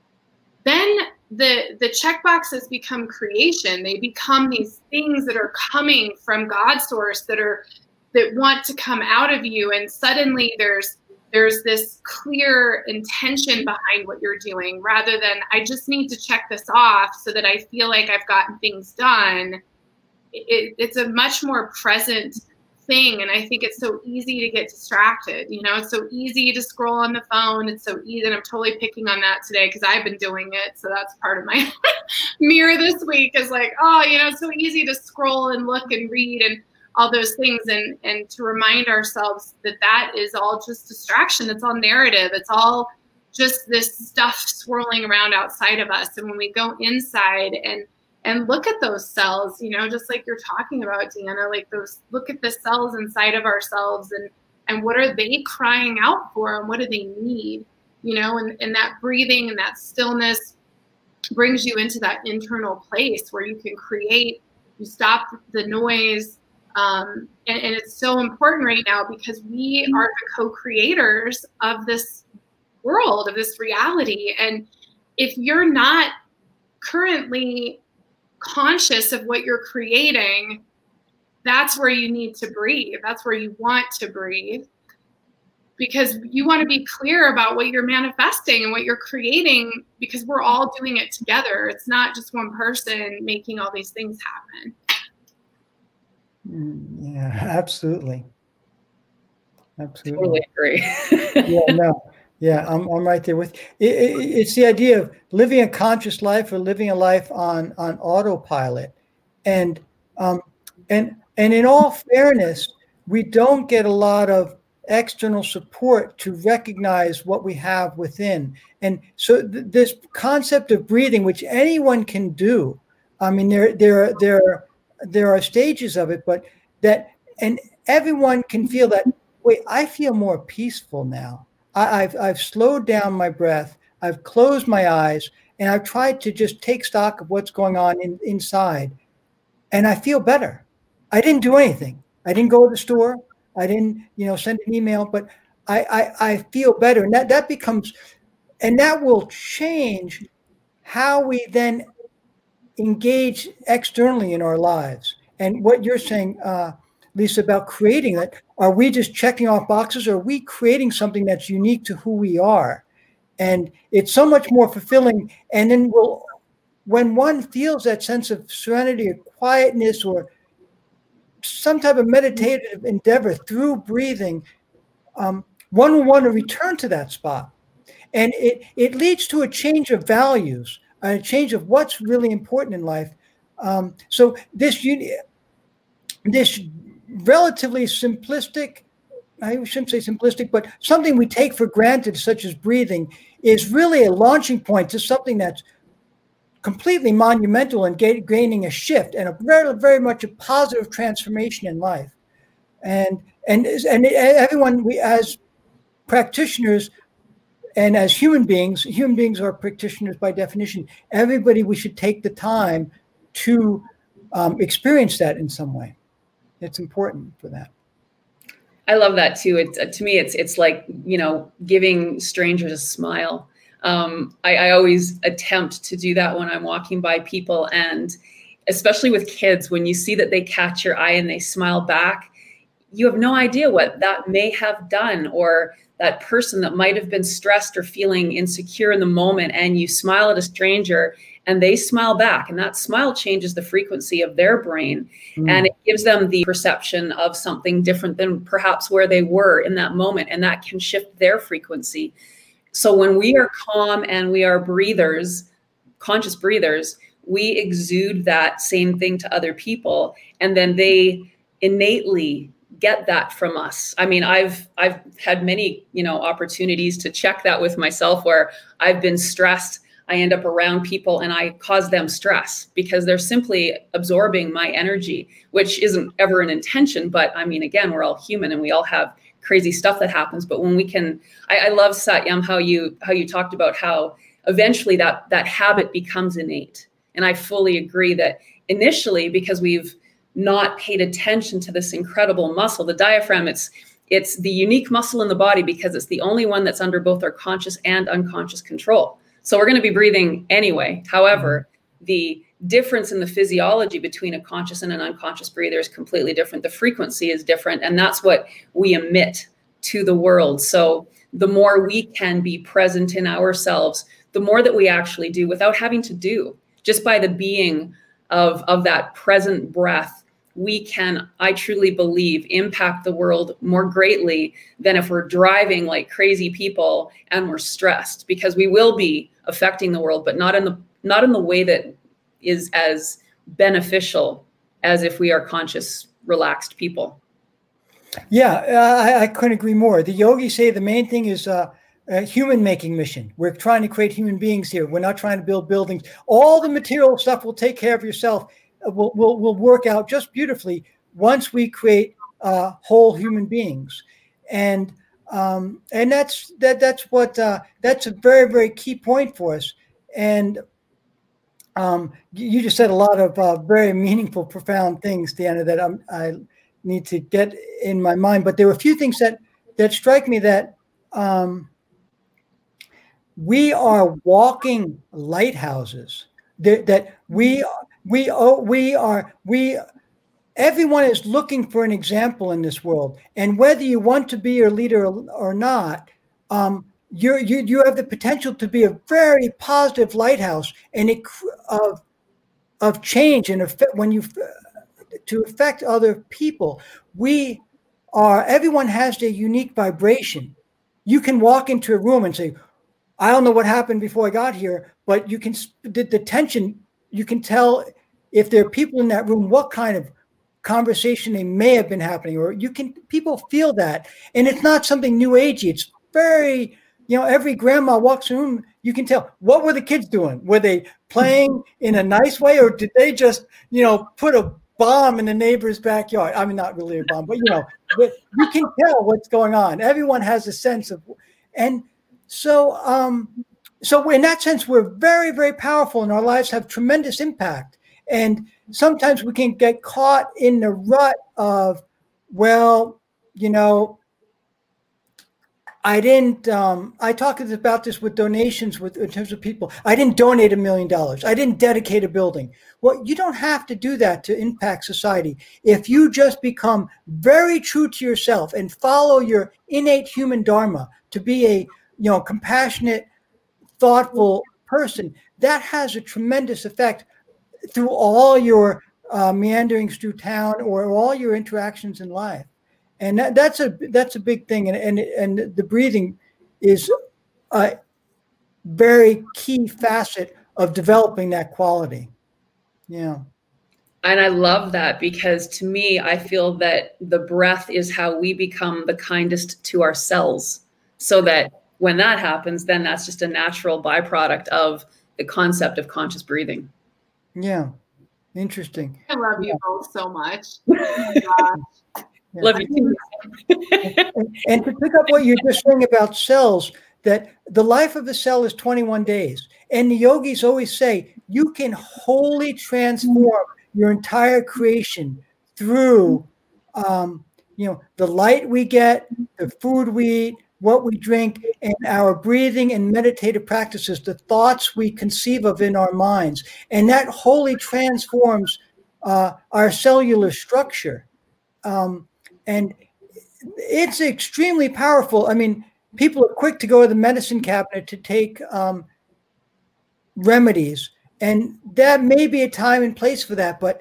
then the check boxes become creation. They become these things that are coming from God's source that want to come out of you. And suddenly there's this clear intention behind what you're doing, rather than I just need to check this off so that I feel like I've gotten things done. It's a much more present thing. And I think it's so easy to get distracted. You know, it's so easy to scroll on the phone. It's so easy. And I'm totally picking on that today because I've been doing it. So that's part of my mirror this week, is like, oh, you know, it's so easy to scroll and look and read and all those things, and to remind ourselves that is all just distraction. It's all narrative. It's all just this stuff swirling around outside of us. And when we go inside and look at those cells, you know, just like you're talking about, Deanna, like look at the cells inside of ourselves and what are they crying out for, and what do they need, you know, and that breathing and that stillness brings you into that internal place where you can create, you stop the noise. And it's so important right now because we are the co-creators of this world, of this reality. And if you're not currently conscious of what you're creating, that's where you need to breathe. That's where you want to breathe, because you want to be clear about what you're manifesting and what you're creating, because we're all doing it together. It's not just one person making all these things happen. Yeah, absolutely. Totally agree. I'm right there with it's the idea of living a conscious life or living a life on autopilot, and in all fairness, we don't get a lot of external support to recognize what we have within. And so this concept of breathing, which anyone can do, I mean, there are stages of it, but and everyone can feel that, wait, I feel more peaceful now. I've slowed down my breath. I've closed my eyes, and I've tried to just take stock of what's going on inside, and I feel better. I didn't do anything. I didn't go to the store. I didn't, send an email, but I feel better, and that becomes, and that will change how we then engage externally in our lives. And what you're saying, Lisa, about creating that, are we just checking off boxes, or are we creating something that's unique to who we are? And it's so much more fulfilling. And then when one feels that sense of serenity or quietness or some type of meditative endeavor through breathing, one will want to return to that spot. And it leads to a change of values, a change of what's really important in life. So this relatively simplistic, I shouldn't say simplistic, but something we take for granted, such as breathing, is really a launching point to something that's completely monumental and gaining a shift and a very, very much a positive transformation in life. And everyone, we as practitioners and as human beings are practitioners by definition. Everybody, we should take the time to experience that in some way. It's important for that. I love that too. To me, it's like, giving strangers a smile. I always attempt to do that when I'm walking by people, and especially with kids, when you see that they catch your eye and they smile back, you have no idea what that may have done, or that person that might have been stressed or feeling insecure in the moment, and you smile at a stranger and they smile back, and that smile changes the frequency of their brain. And it gives them the perception of something different than perhaps where they were in that moment, and that can shift their frequency. So when we are calm and we are breathers, conscious breathers, we exude that same thing to other people, and then they innately get that from us. I mean, I've had many, opportunities to check that with myself, where I've been stressed. I end up around people and I cause them stress because they're simply absorbing my energy, which isn't ever an intention. But I mean, again, we're all human and we all have crazy stuff that happens. But when we can, I love, Satyam, how you talked about how eventually that habit becomes innate. And I fully agree that initially, because we've not paid attention to this incredible muscle, the diaphragm, it's the unique muscle in the body because it's the only one that's under both our conscious and unconscious control. So we're going to be breathing anyway. However, the difference in the physiology between a conscious and an unconscious breather is completely different. The frequency is different, and that's what we emit to the world. So the more we can be present in ourselves, the more that we actually do without having to do, just by the being of that present breath, we can, I truly believe, impact the world more greatly than if we're driving like crazy people and we're stressed, because we will be affecting the world, but not in the way that is as beneficial as if we are conscious, relaxed people. Yeah, I couldn't agree more. The yogis say the main thing is a human making mission. We're trying to create human beings here. We're not trying to build buildings. All the material stuff will take care of yourself. Will work out just beautifully once we create whole human beings, and that's a very, very key point for us. And you just said a lot of very meaningful, profound things, Deanna, that I need to get in my mind. But there were a few things that strike me that we are walking lighthouses. Everyone is looking for an example in this world, and whether you want to be a leader or not, you have the potential to be a very positive lighthouse and of change and to affect other people. Everyone has their unique vibration. You can walk into a room and say, I don't know what happened before I got here, but the tension, you can tell if there are people in that room, what kind of conversation they may have been happening, or people feel that. And it's not something new agey. It's very, every grandma walks in the room, you can tell, what were the kids doing? Were they playing in a nice way, or did they just, put a bomb in the neighbor's backyard? I mean, not really a bomb, but but you can tell what's going on. Everyone has a sense of, and so in that sense, we're very, very powerful, and our lives have tremendous impact. And sometimes we can get caught in the rut of, I talked about this with donations in terms of people. I didn't donate $1 million. I didn't dedicate a building. Well, you don't have to do that to impact society. If you just become very true to yourself and follow your innate human dharma to be a, compassionate, thoughtful person, that has a tremendous effect through all your meanderings through town or all your interactions in life. And that's a big thing. And the breathing is very key facet of developing that quality. Yeah. And I love that, because to me, I feel that the breath is how we become the kindest to ourselves. So that when that happens, then that's just a natural byproduct of the concept of conscious breathing. Yeah. Interesting. I love you both so much. Love you too. And to pick up what you're just saying about cells, that the life of a cell is 21 days. And the yogis always say, you can wholly transform your entire creation through, the light we get, the food we eat, what we drink, and our breathing and meditative practices, the thoughts we conceive of in our minds. And that wholly transforms our cellular structure. And it's extremely powerful. I mean, people are quick to go to the medicine cabinet to take remedies, and that may be a time and place for that. But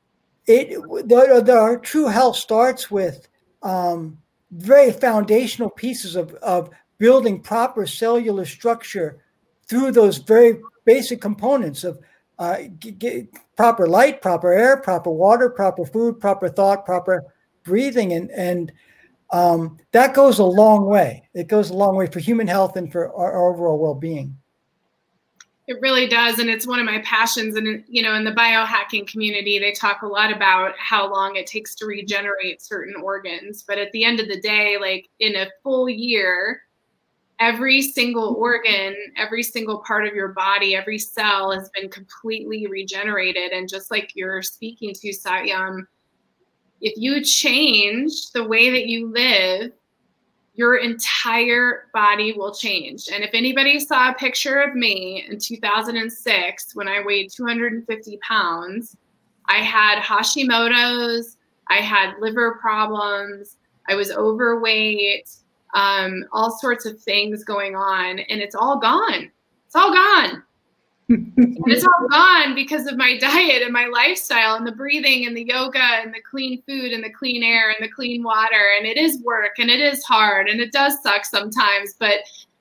our true health starts with very foundational pieces of building proper cellular structure through those very basic components of proper light, proper air, proper water, proper food, proper thought, proper breathing, and that goes a long way. It goes a long way for human health and for our overall well-being. It really does, and it's one of my passions. And in the biohacking community, they talk a lot about how long it takes to regenerate certain organs. But at the end of the day, like in a full year, every single organ, every single part of your body, every cell has been completely regenerated. And just like you're speaking to, Satyam, if you change the way that you live, your entire body will change. And if anybody saw a picture of me in 2006, when I weighed 250 pounds, I had Hashimoto's, I had liver problems, I was overweight, all sorts of things going on, and it's all gone. It's all gone. And it's all gone because of my diet and my lifestyle and the breathing and the yoga and the clean food and the clean air and the clean water. And it is work and it is hard and it does suck sometimes. But,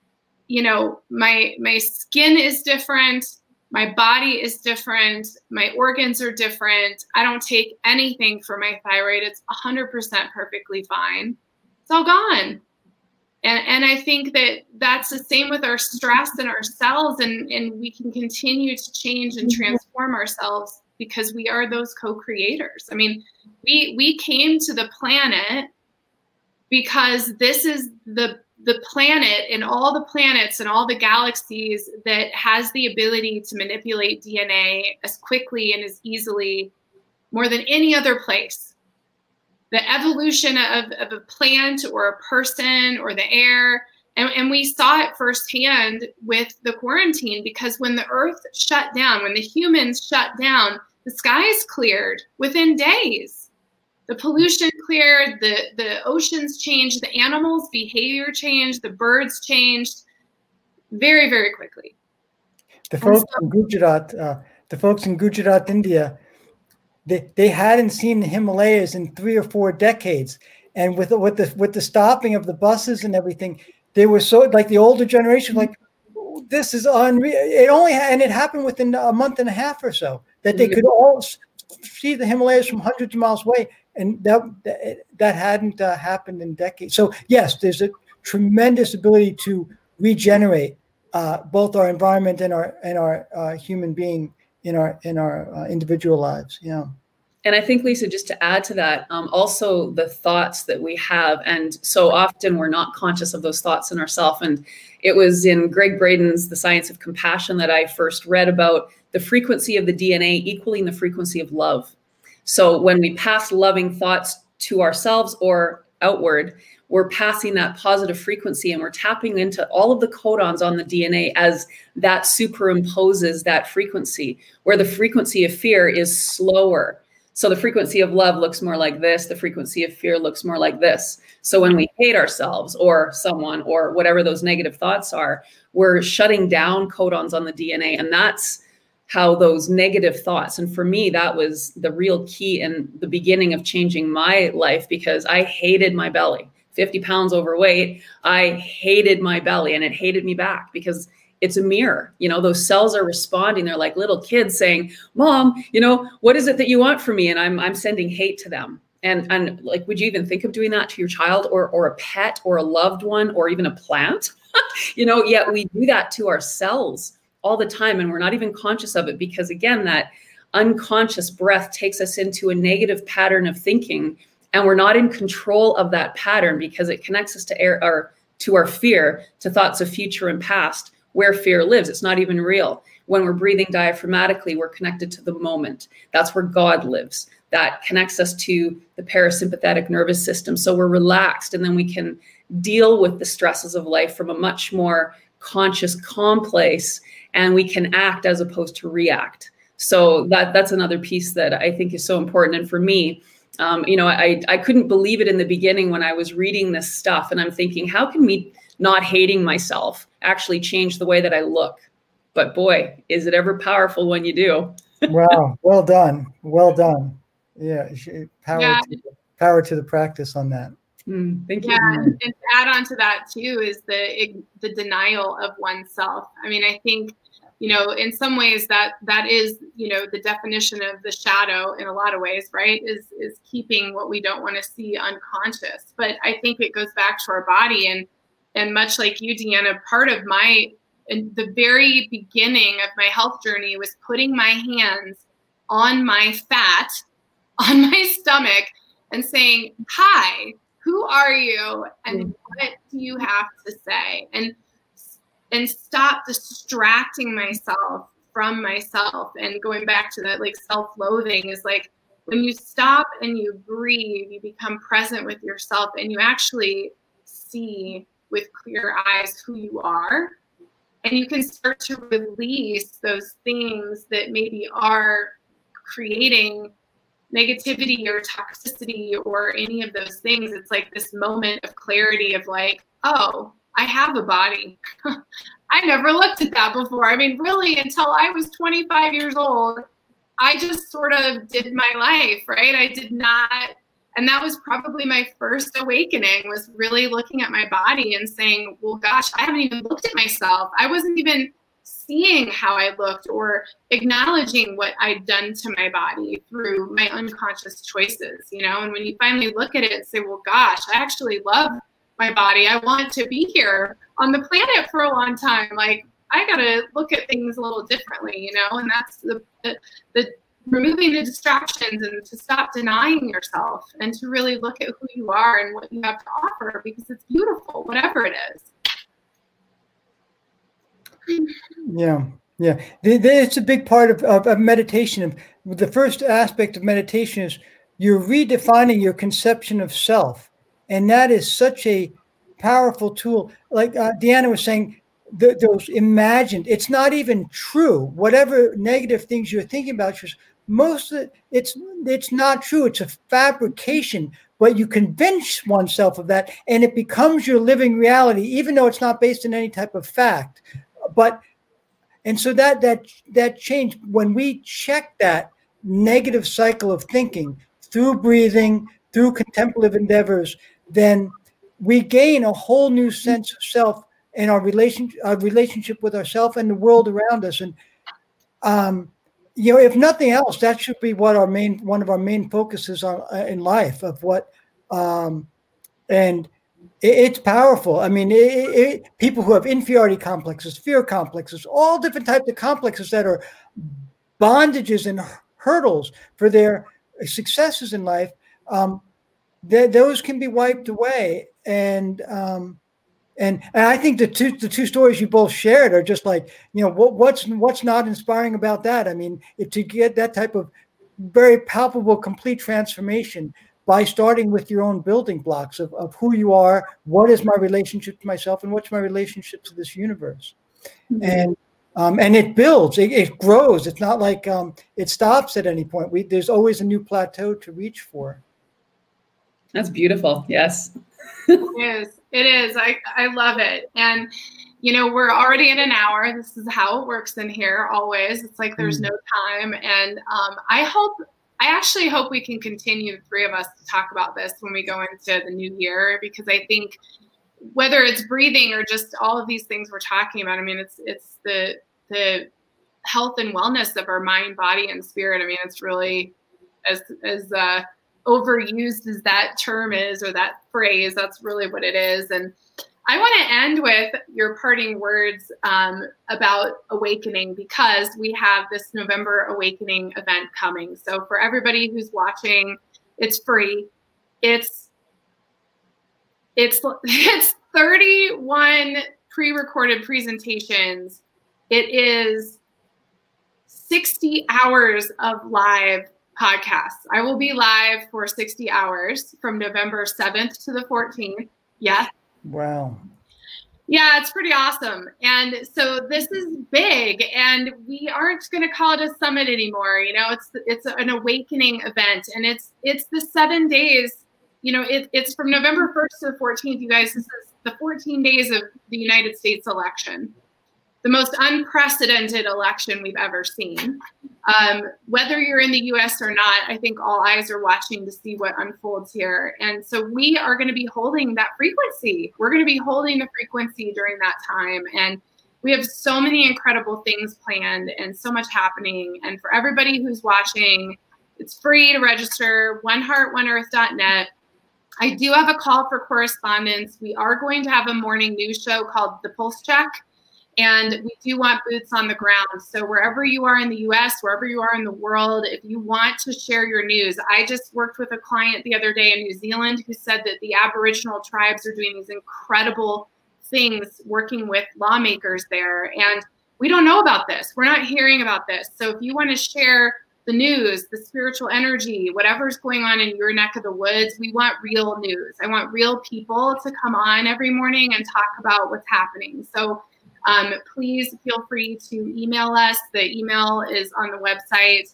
my skin is different. My body is different. My organs are different. I don't take anything for my thyroid. It's 100% perfectly fine. It's all gone. And I think that that's the same with our stress and our cells, and we can continue to change and transform ourselves because we are those co-creators. I mean, we came to the planet because this is the planet in all the planets and all the galaxies that has the ability to manipulate DNA as quickly and as easily more than any other place. The evolution of a plant or a person or the air. And we saw it firsthand with the quarantine, because when the earth shut down, when the humans shut down, the skies cleared within days. The pollution cleared, the oceans changed, the animals' behavior changed, the birds changed very, very quickly. The folks in Gujarat, India, they hadn't seen the Himalayas in 3 or 4 decades, and with the stopping of the buses and everything, they were so, like, the older generation, like, this is unreal. It happened within a month and a half or so that they could all see the Himalayas from hundreds of miles away, and that hadn't happened in decades. So yes, there's a tremendous ability to regenerate both our environment and our human being in our individual lives. Yeah. And I think, Lisa, just to add to that, also the thoughts that we have, and so often we're not conscious of those thoughts in ourselves. And it was in Greg Braden's The Science of Compassion that I first read about the frequency of the DNA equaling the frequency of love. So when we pass loving thoughts to ourselves or outward, we're passing that positive frequency, and we're tapping into all of the codons on the DNA as that superimposes that frequency, where the frequency of fear is slower. So the frequency of love looks more like this. The frequency of fear looks more like this. So when we hate ourselves or someone or whatever those negative thoughts are, we're shutting down codons on the DNA. And that's how those negative thoughts. And for me, that was the real key in the beginning of changing my life, because I hated my belly. 50 pounds overweight, I hated my belly and it hated me back because it's a mirror. Those cells are responding. They're like little kids saying, Mom, what is it that you want from me? And I'm sending hate to them. And like, would you even think of doing that to your child or a pet or a loved one or even a plant? Yet we do that to ourselves all the time. And we're not even conscious of it because, again, that unconscious breath takes us into a negative pattern of thinking. And we're not in control of that pattern because it connects us to our fear, to thoughts of future and past, where fear lives. It's not even real. When we're breathing diaphragmatically, we're connected to the moment. That's where God lives. That connects us to the parasympathetic nervous system. So we're relaxed, and then we can deal with the stresses of life from a much more conscious, calm place, and we can act as opposed to react. So that's another piece that I think is so important. And for me, I couldn't believe it in the beginning when I was reading this stuff, and I'm thinking, how can me not hating myself actually change the way that I look? But boy, is it ever powerful when you do. Wow. Well done. Well done. Yeah. Power to the practice on that. Thank you. Yeah, and to add on to that too is the denial of oneself. I mean, I think, in some ways that is, the definition of the shadow in a lot of ways, right? Is keeping what we don't want to see unconscious. But I think it goes back to our body, and much like you, Deanna, part of in the very beginning of my health journey was putting my hands on my fat, on my stomach, and saying, "Hi, who are you? And what do you have to say?" And stop distracting myself from myself. And going back to that, like, self-loathing is like, when you stop and you breathe, you become present with yourself, and you actually see with clear eyes who you are. And you can start to release those things that maybe are creating negativity or toxicity or any of those things. It's like this moment of clarity of like, oh, I have a body. I never looked at that before. I mean, really, until I was 25 years old, I just sort of did my life, right? I did not. And that was probably my first awakening, was really looking at my body and saying, well, gosh, I haven't even looked at myself. I wasn't even seeing how I looked or acknowledging what I'd done to my body through my unconscious choices, And when you finally look at it and say, well, gosh, I actually love my body. I want to be here on the planet for a long time. Like, I got to look at things a little differently, And that's the removing the distractions, and to stop denying yourself, and to really look at who you are and what you have to offer, because it's beautiful, whatever it is. Yeah. It's a big part of meditation. The first aspect of meditation is you're redefining your conception of self. And that is such a powerful tool. Like Deanna was saying, those imagined, it's not even true. Whatever negative things you're thinking about, most of it, it's not true. It's a fabrication, but you convince oneself of that, and it becomes your living reality, even though it's not based on any type of fact. And so that change, when we check that negative cycle of thinking through breathing, through contemplative endeavors, then we gain a whole new sense of self and our relationship with ourselves and the world around us. And if nothing else, that should be what one of our main focuses on in life. And it's powerful. I mean, people who have inferiority complexes, fear complexes, all different types of complexes that are bondages and hurdles for their successes in life, those can be wiped away. And I think the two stories you both shared are just like, what's not inspiring about that? I mean, to get that type of very palpable, complete transformation by starting with your own building blocks of who you are, what is my relationship to myself, and what's my relationship to this universe. Mm-hmm. And it builds, it grows. It's not like it stops at any point. There's always a new plateau to reach for. That's beautiful. Yes. It is. I love it. And, we're already at an hour. This is how it works in here always. It's like there's no time. And I I actually hope we can continue, the three of us, to talk about this when we go into the new year, because I think whether it's breathing or just all of these things we're talking about, I mean, it's the health and wellness of our mind, body, and spirit. I mean, it's really as overused as that term is, or that phrase, that's really what it is. And I want to end with your parting words about awakening, because we have this November Awakening event coming. So for everybody who's watching, it's free. It's 31 pre-recorded presentations. It is 60 hours of live podcasts. I will be live for 60 hours from November 7th to the 14th. Yeah. Wow. Yeah, it's pretty awesome. And so this is big, and we aren't going to call it a summit anymore. You know, it's an awakening event, and it's the 7 days. You know, it's from November 1st to the 14th, you guys. This is the 14 days of the United States election, the most unprecedented election we've ever seen. Whether you're in the U.S. or not, I think all eyes are watching to see what unfolds here. And so we are going to be holding that frequency. We're going to be holding the frequency during that time. And we have so many incredible things planned and so much happening. And for everybody who's watching, it's free to register, oneheartoneearth.net. I do have a call for correspondence. We are going to have a morning news show called The Pulse Check. And we do want boots on the ground. So wherever you are in the US, wherever you are in the world, if you want to share your news. I just worked with a client the other day in New Zealand who said that the Aboriginal tribes are doing these incredible things working with lawmakers there. And we don't know about this. We're not hearing about this. So if you want to share the news, the spiritual energy, whatever's going on in your neck of the woods, we want real news. I want real people to come on every morning and talk about what's happening. So please feel free to email us. The email is on the website.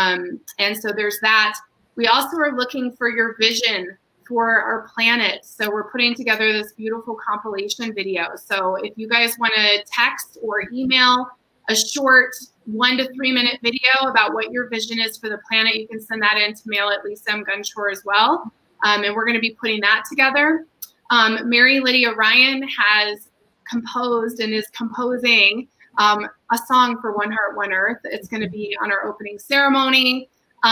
And so there's that. We also are looking for your vision for our planet. So we're putting together this beautiful compilation video. So if you guys want to text or email a short 1 to 3 minute video about what your vision is for the planet, you can send that in to mail at Lisa M. Gunshore as well. And we're going to be putting that together. Mary Lydia Ryan has composed and is composing a song for One Heart, One Earth. It's going to be on our opening ceremony.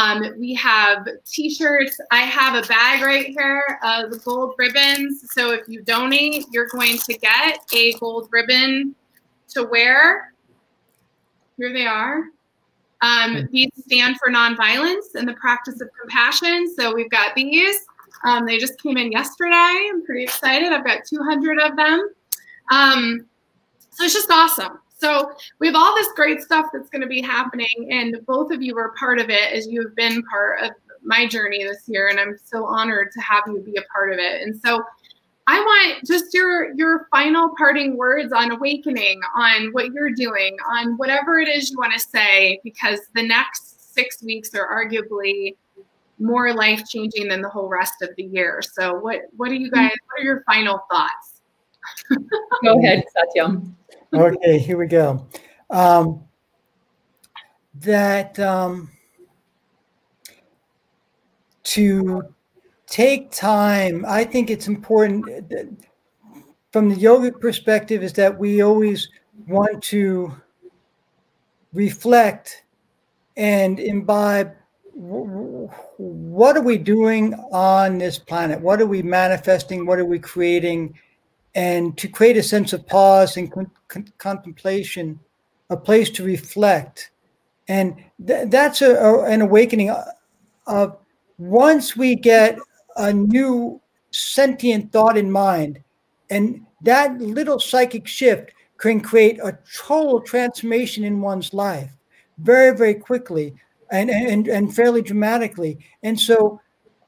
We have t-shirts. I have a bag right here of gold ribbons. So if you donate, you're going to get a gold ribbon to wear. Here they are. These stand for nonviolence and the practice of compassion. So we've got these. They just came in yesterday. I'm pretty excited. I've got 200 of them. So it's just awesome. So we have all this great stuff that's going to be happening, and both of you are part of it, as you have been part of my journey this year, and I'm so honored to have you be a part of it. And so I want just your final parting words on awakening, on what you're doing, on whatever it is you want to say, because the next 6 weeks are arguably more life-changing than the whole rest of the year. So what are you guys, what are your final thoughts? Go ahead, Satyam. Okay, here we go. To take time, I think it's important from the yogic perspective, is that we always want to reflect and imbibe what are we doing on this planet? What are we manifesting? What are we creating? And to create a sense of pause and contemplation, a place to reflect. And that's an awakening of once we get a new sentient thought in mind, and that little psychic shift can create a total transformation in one's life very, very quickly and fairly dramatically. And so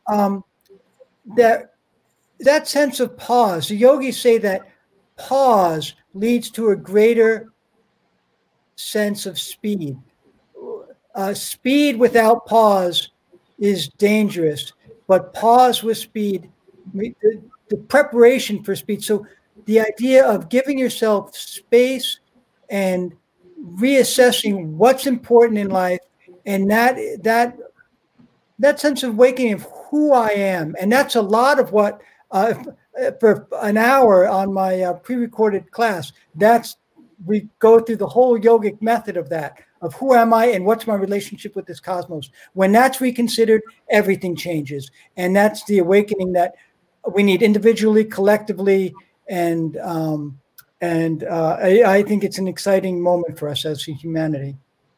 that sense of pause, the yogis say that pause leads to a greater sense of speed. Speed without pause is dangerous, but pause with speed, the preparation for speed. So the idea of giving yourself space and reassessing what's important in life, and that that sense of awakening of who I am. And that's a lot of what, for an hour on my pre-recorded class, we go through the whole yogic method of that, of who am I and what's my relationship with this cosmos. When that's reconsidered, everything changes. And that's the awakening that we need individually, collectively, and I think it's an exciting moment for us as humanity.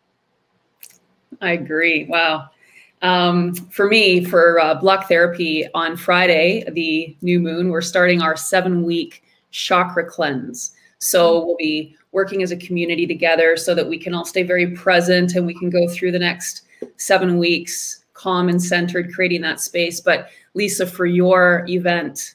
I agree. Wow. For me, for block therapy on Friday, the new moon, we're starting our 7-week chakra cleanse. So we'll be working as a community together so that we can all stay very present and we can go through the next 7 weeks calm and centered, creating that space. But Lisa, for your event,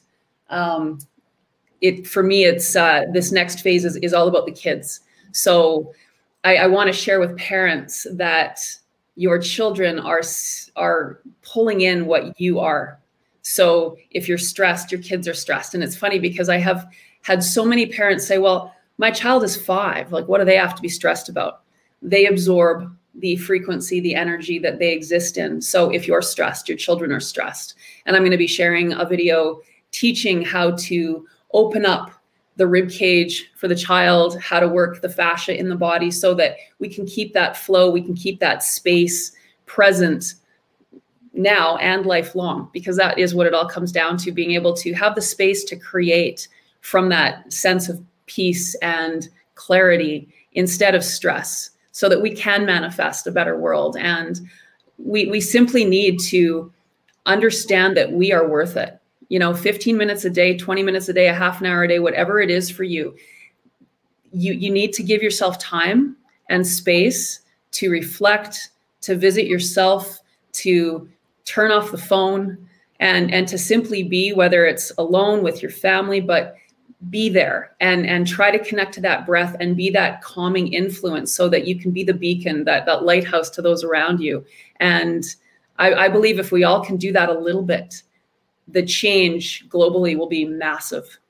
for me, it's this next phase is all about the kids. So I want to share with parents that your children are pulling in what you are. So if you're stressed, your kids are stressed. And it's funny because I have had so many parents say, well, my child is 5. Like, what do they have to be stressed about? They absorb the frequency, the energy that they exist in. So if you're stressed, your children are stressed. And I'm going to be sharing a video teaching how to open up the rib cage for the child, how to work the fascia in the body so that we can keep that flow, we can keep that space present now and lifelong, because that is what it all comes down to, being able to have the space to create from that sense of peace and clarity instead of stress, so that we can manifest a better world. And we simply need to understand that we are worth it. 15 minutes a day, 20 minutes a day, a half an hour a day, whatever it is for you, you need to give yourself time and space to reflect, to visit yourself, to turn off the phone, and to simply be, whether it's alone with your family, but be there and try to connect to that breath and be that calming influence so that you can be the beacon, that lighthouse to those around you. And I believe if we all can do that a little bit, the change globally will be massive.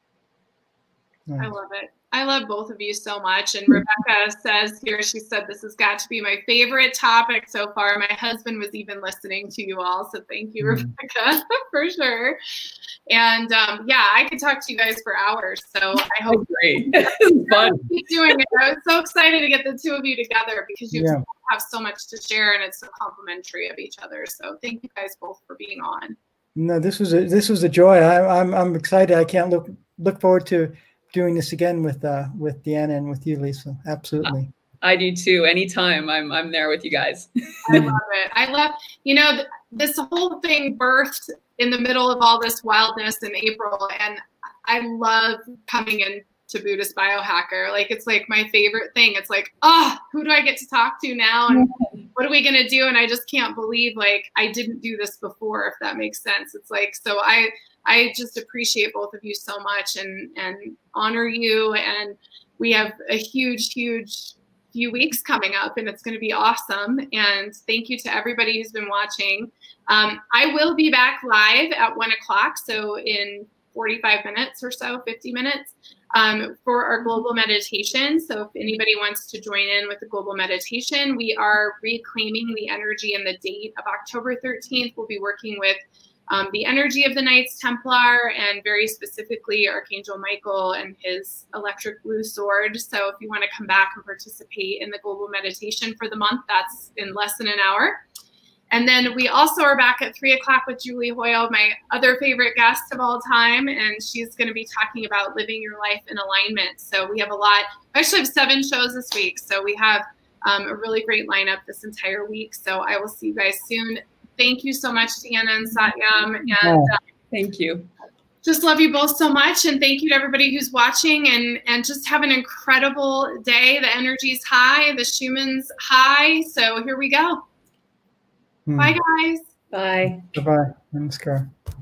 I love it. I love both of you so much. And Rebecca says here, she said, this has got to be my favorite topic so far. My husband was even listening to you all. So thank you, Rebecca, for sure. And I could talk to you guys for hours. So I hope it's fun. Keep doing it. I was so excited to get the two of you together because you have so much to share and it's so complimentary of each other. So thank you guys both for being on. No, this was a joy. I'm excited. I can't look forward to doing this again with Deanna and with you, Lisa. Absolutely. I do too. Anytime I'm there with you guys. I love it. I love, this whole thing birthed in the middle of all this wildness in April. And I love coming in to Buddhist Biohacker. Like, it's like my favorite thing. It's like, who do I get to talk to now? And what are we going to do? And I just can't believe, like, I didn't do this before, if that makes sense. It's like, so I just appreciate both of you so much and honor you. And we have a huge, huge few weeks coming up and it's going to be awesome. And thank you to everybody who's been watching. I will be back live at 1:00. So in 45 minutes or so, 50 minutes for our global meditation. So if anybody wants to join in with the global meditation, we are reclaiming the energy and the date of October 13th. We'll be working with the energy of the Knights Templar and very specifically Archangel Michael and his electric blue sword. So if you want to come back and participate in the global meditation for the month, that's in less than an hour. And then we also are back at 3:00 with Julie Hoyle, my other favorite guest of all time. And she's going to be talking about living your life in alignment. So we have a lot. I actually have 7 shows this week. So we have a really great lineup this entire week. So I will see you guys soon. Thank you so much, Deanna and Satyam. And thank you. Just love you both so much. And thank you to everybody who's watching and just have an incredible day. The energy's high, the Schumann's high. So here we go. Bye, guys. Bye. Bye-bye. Namaskar.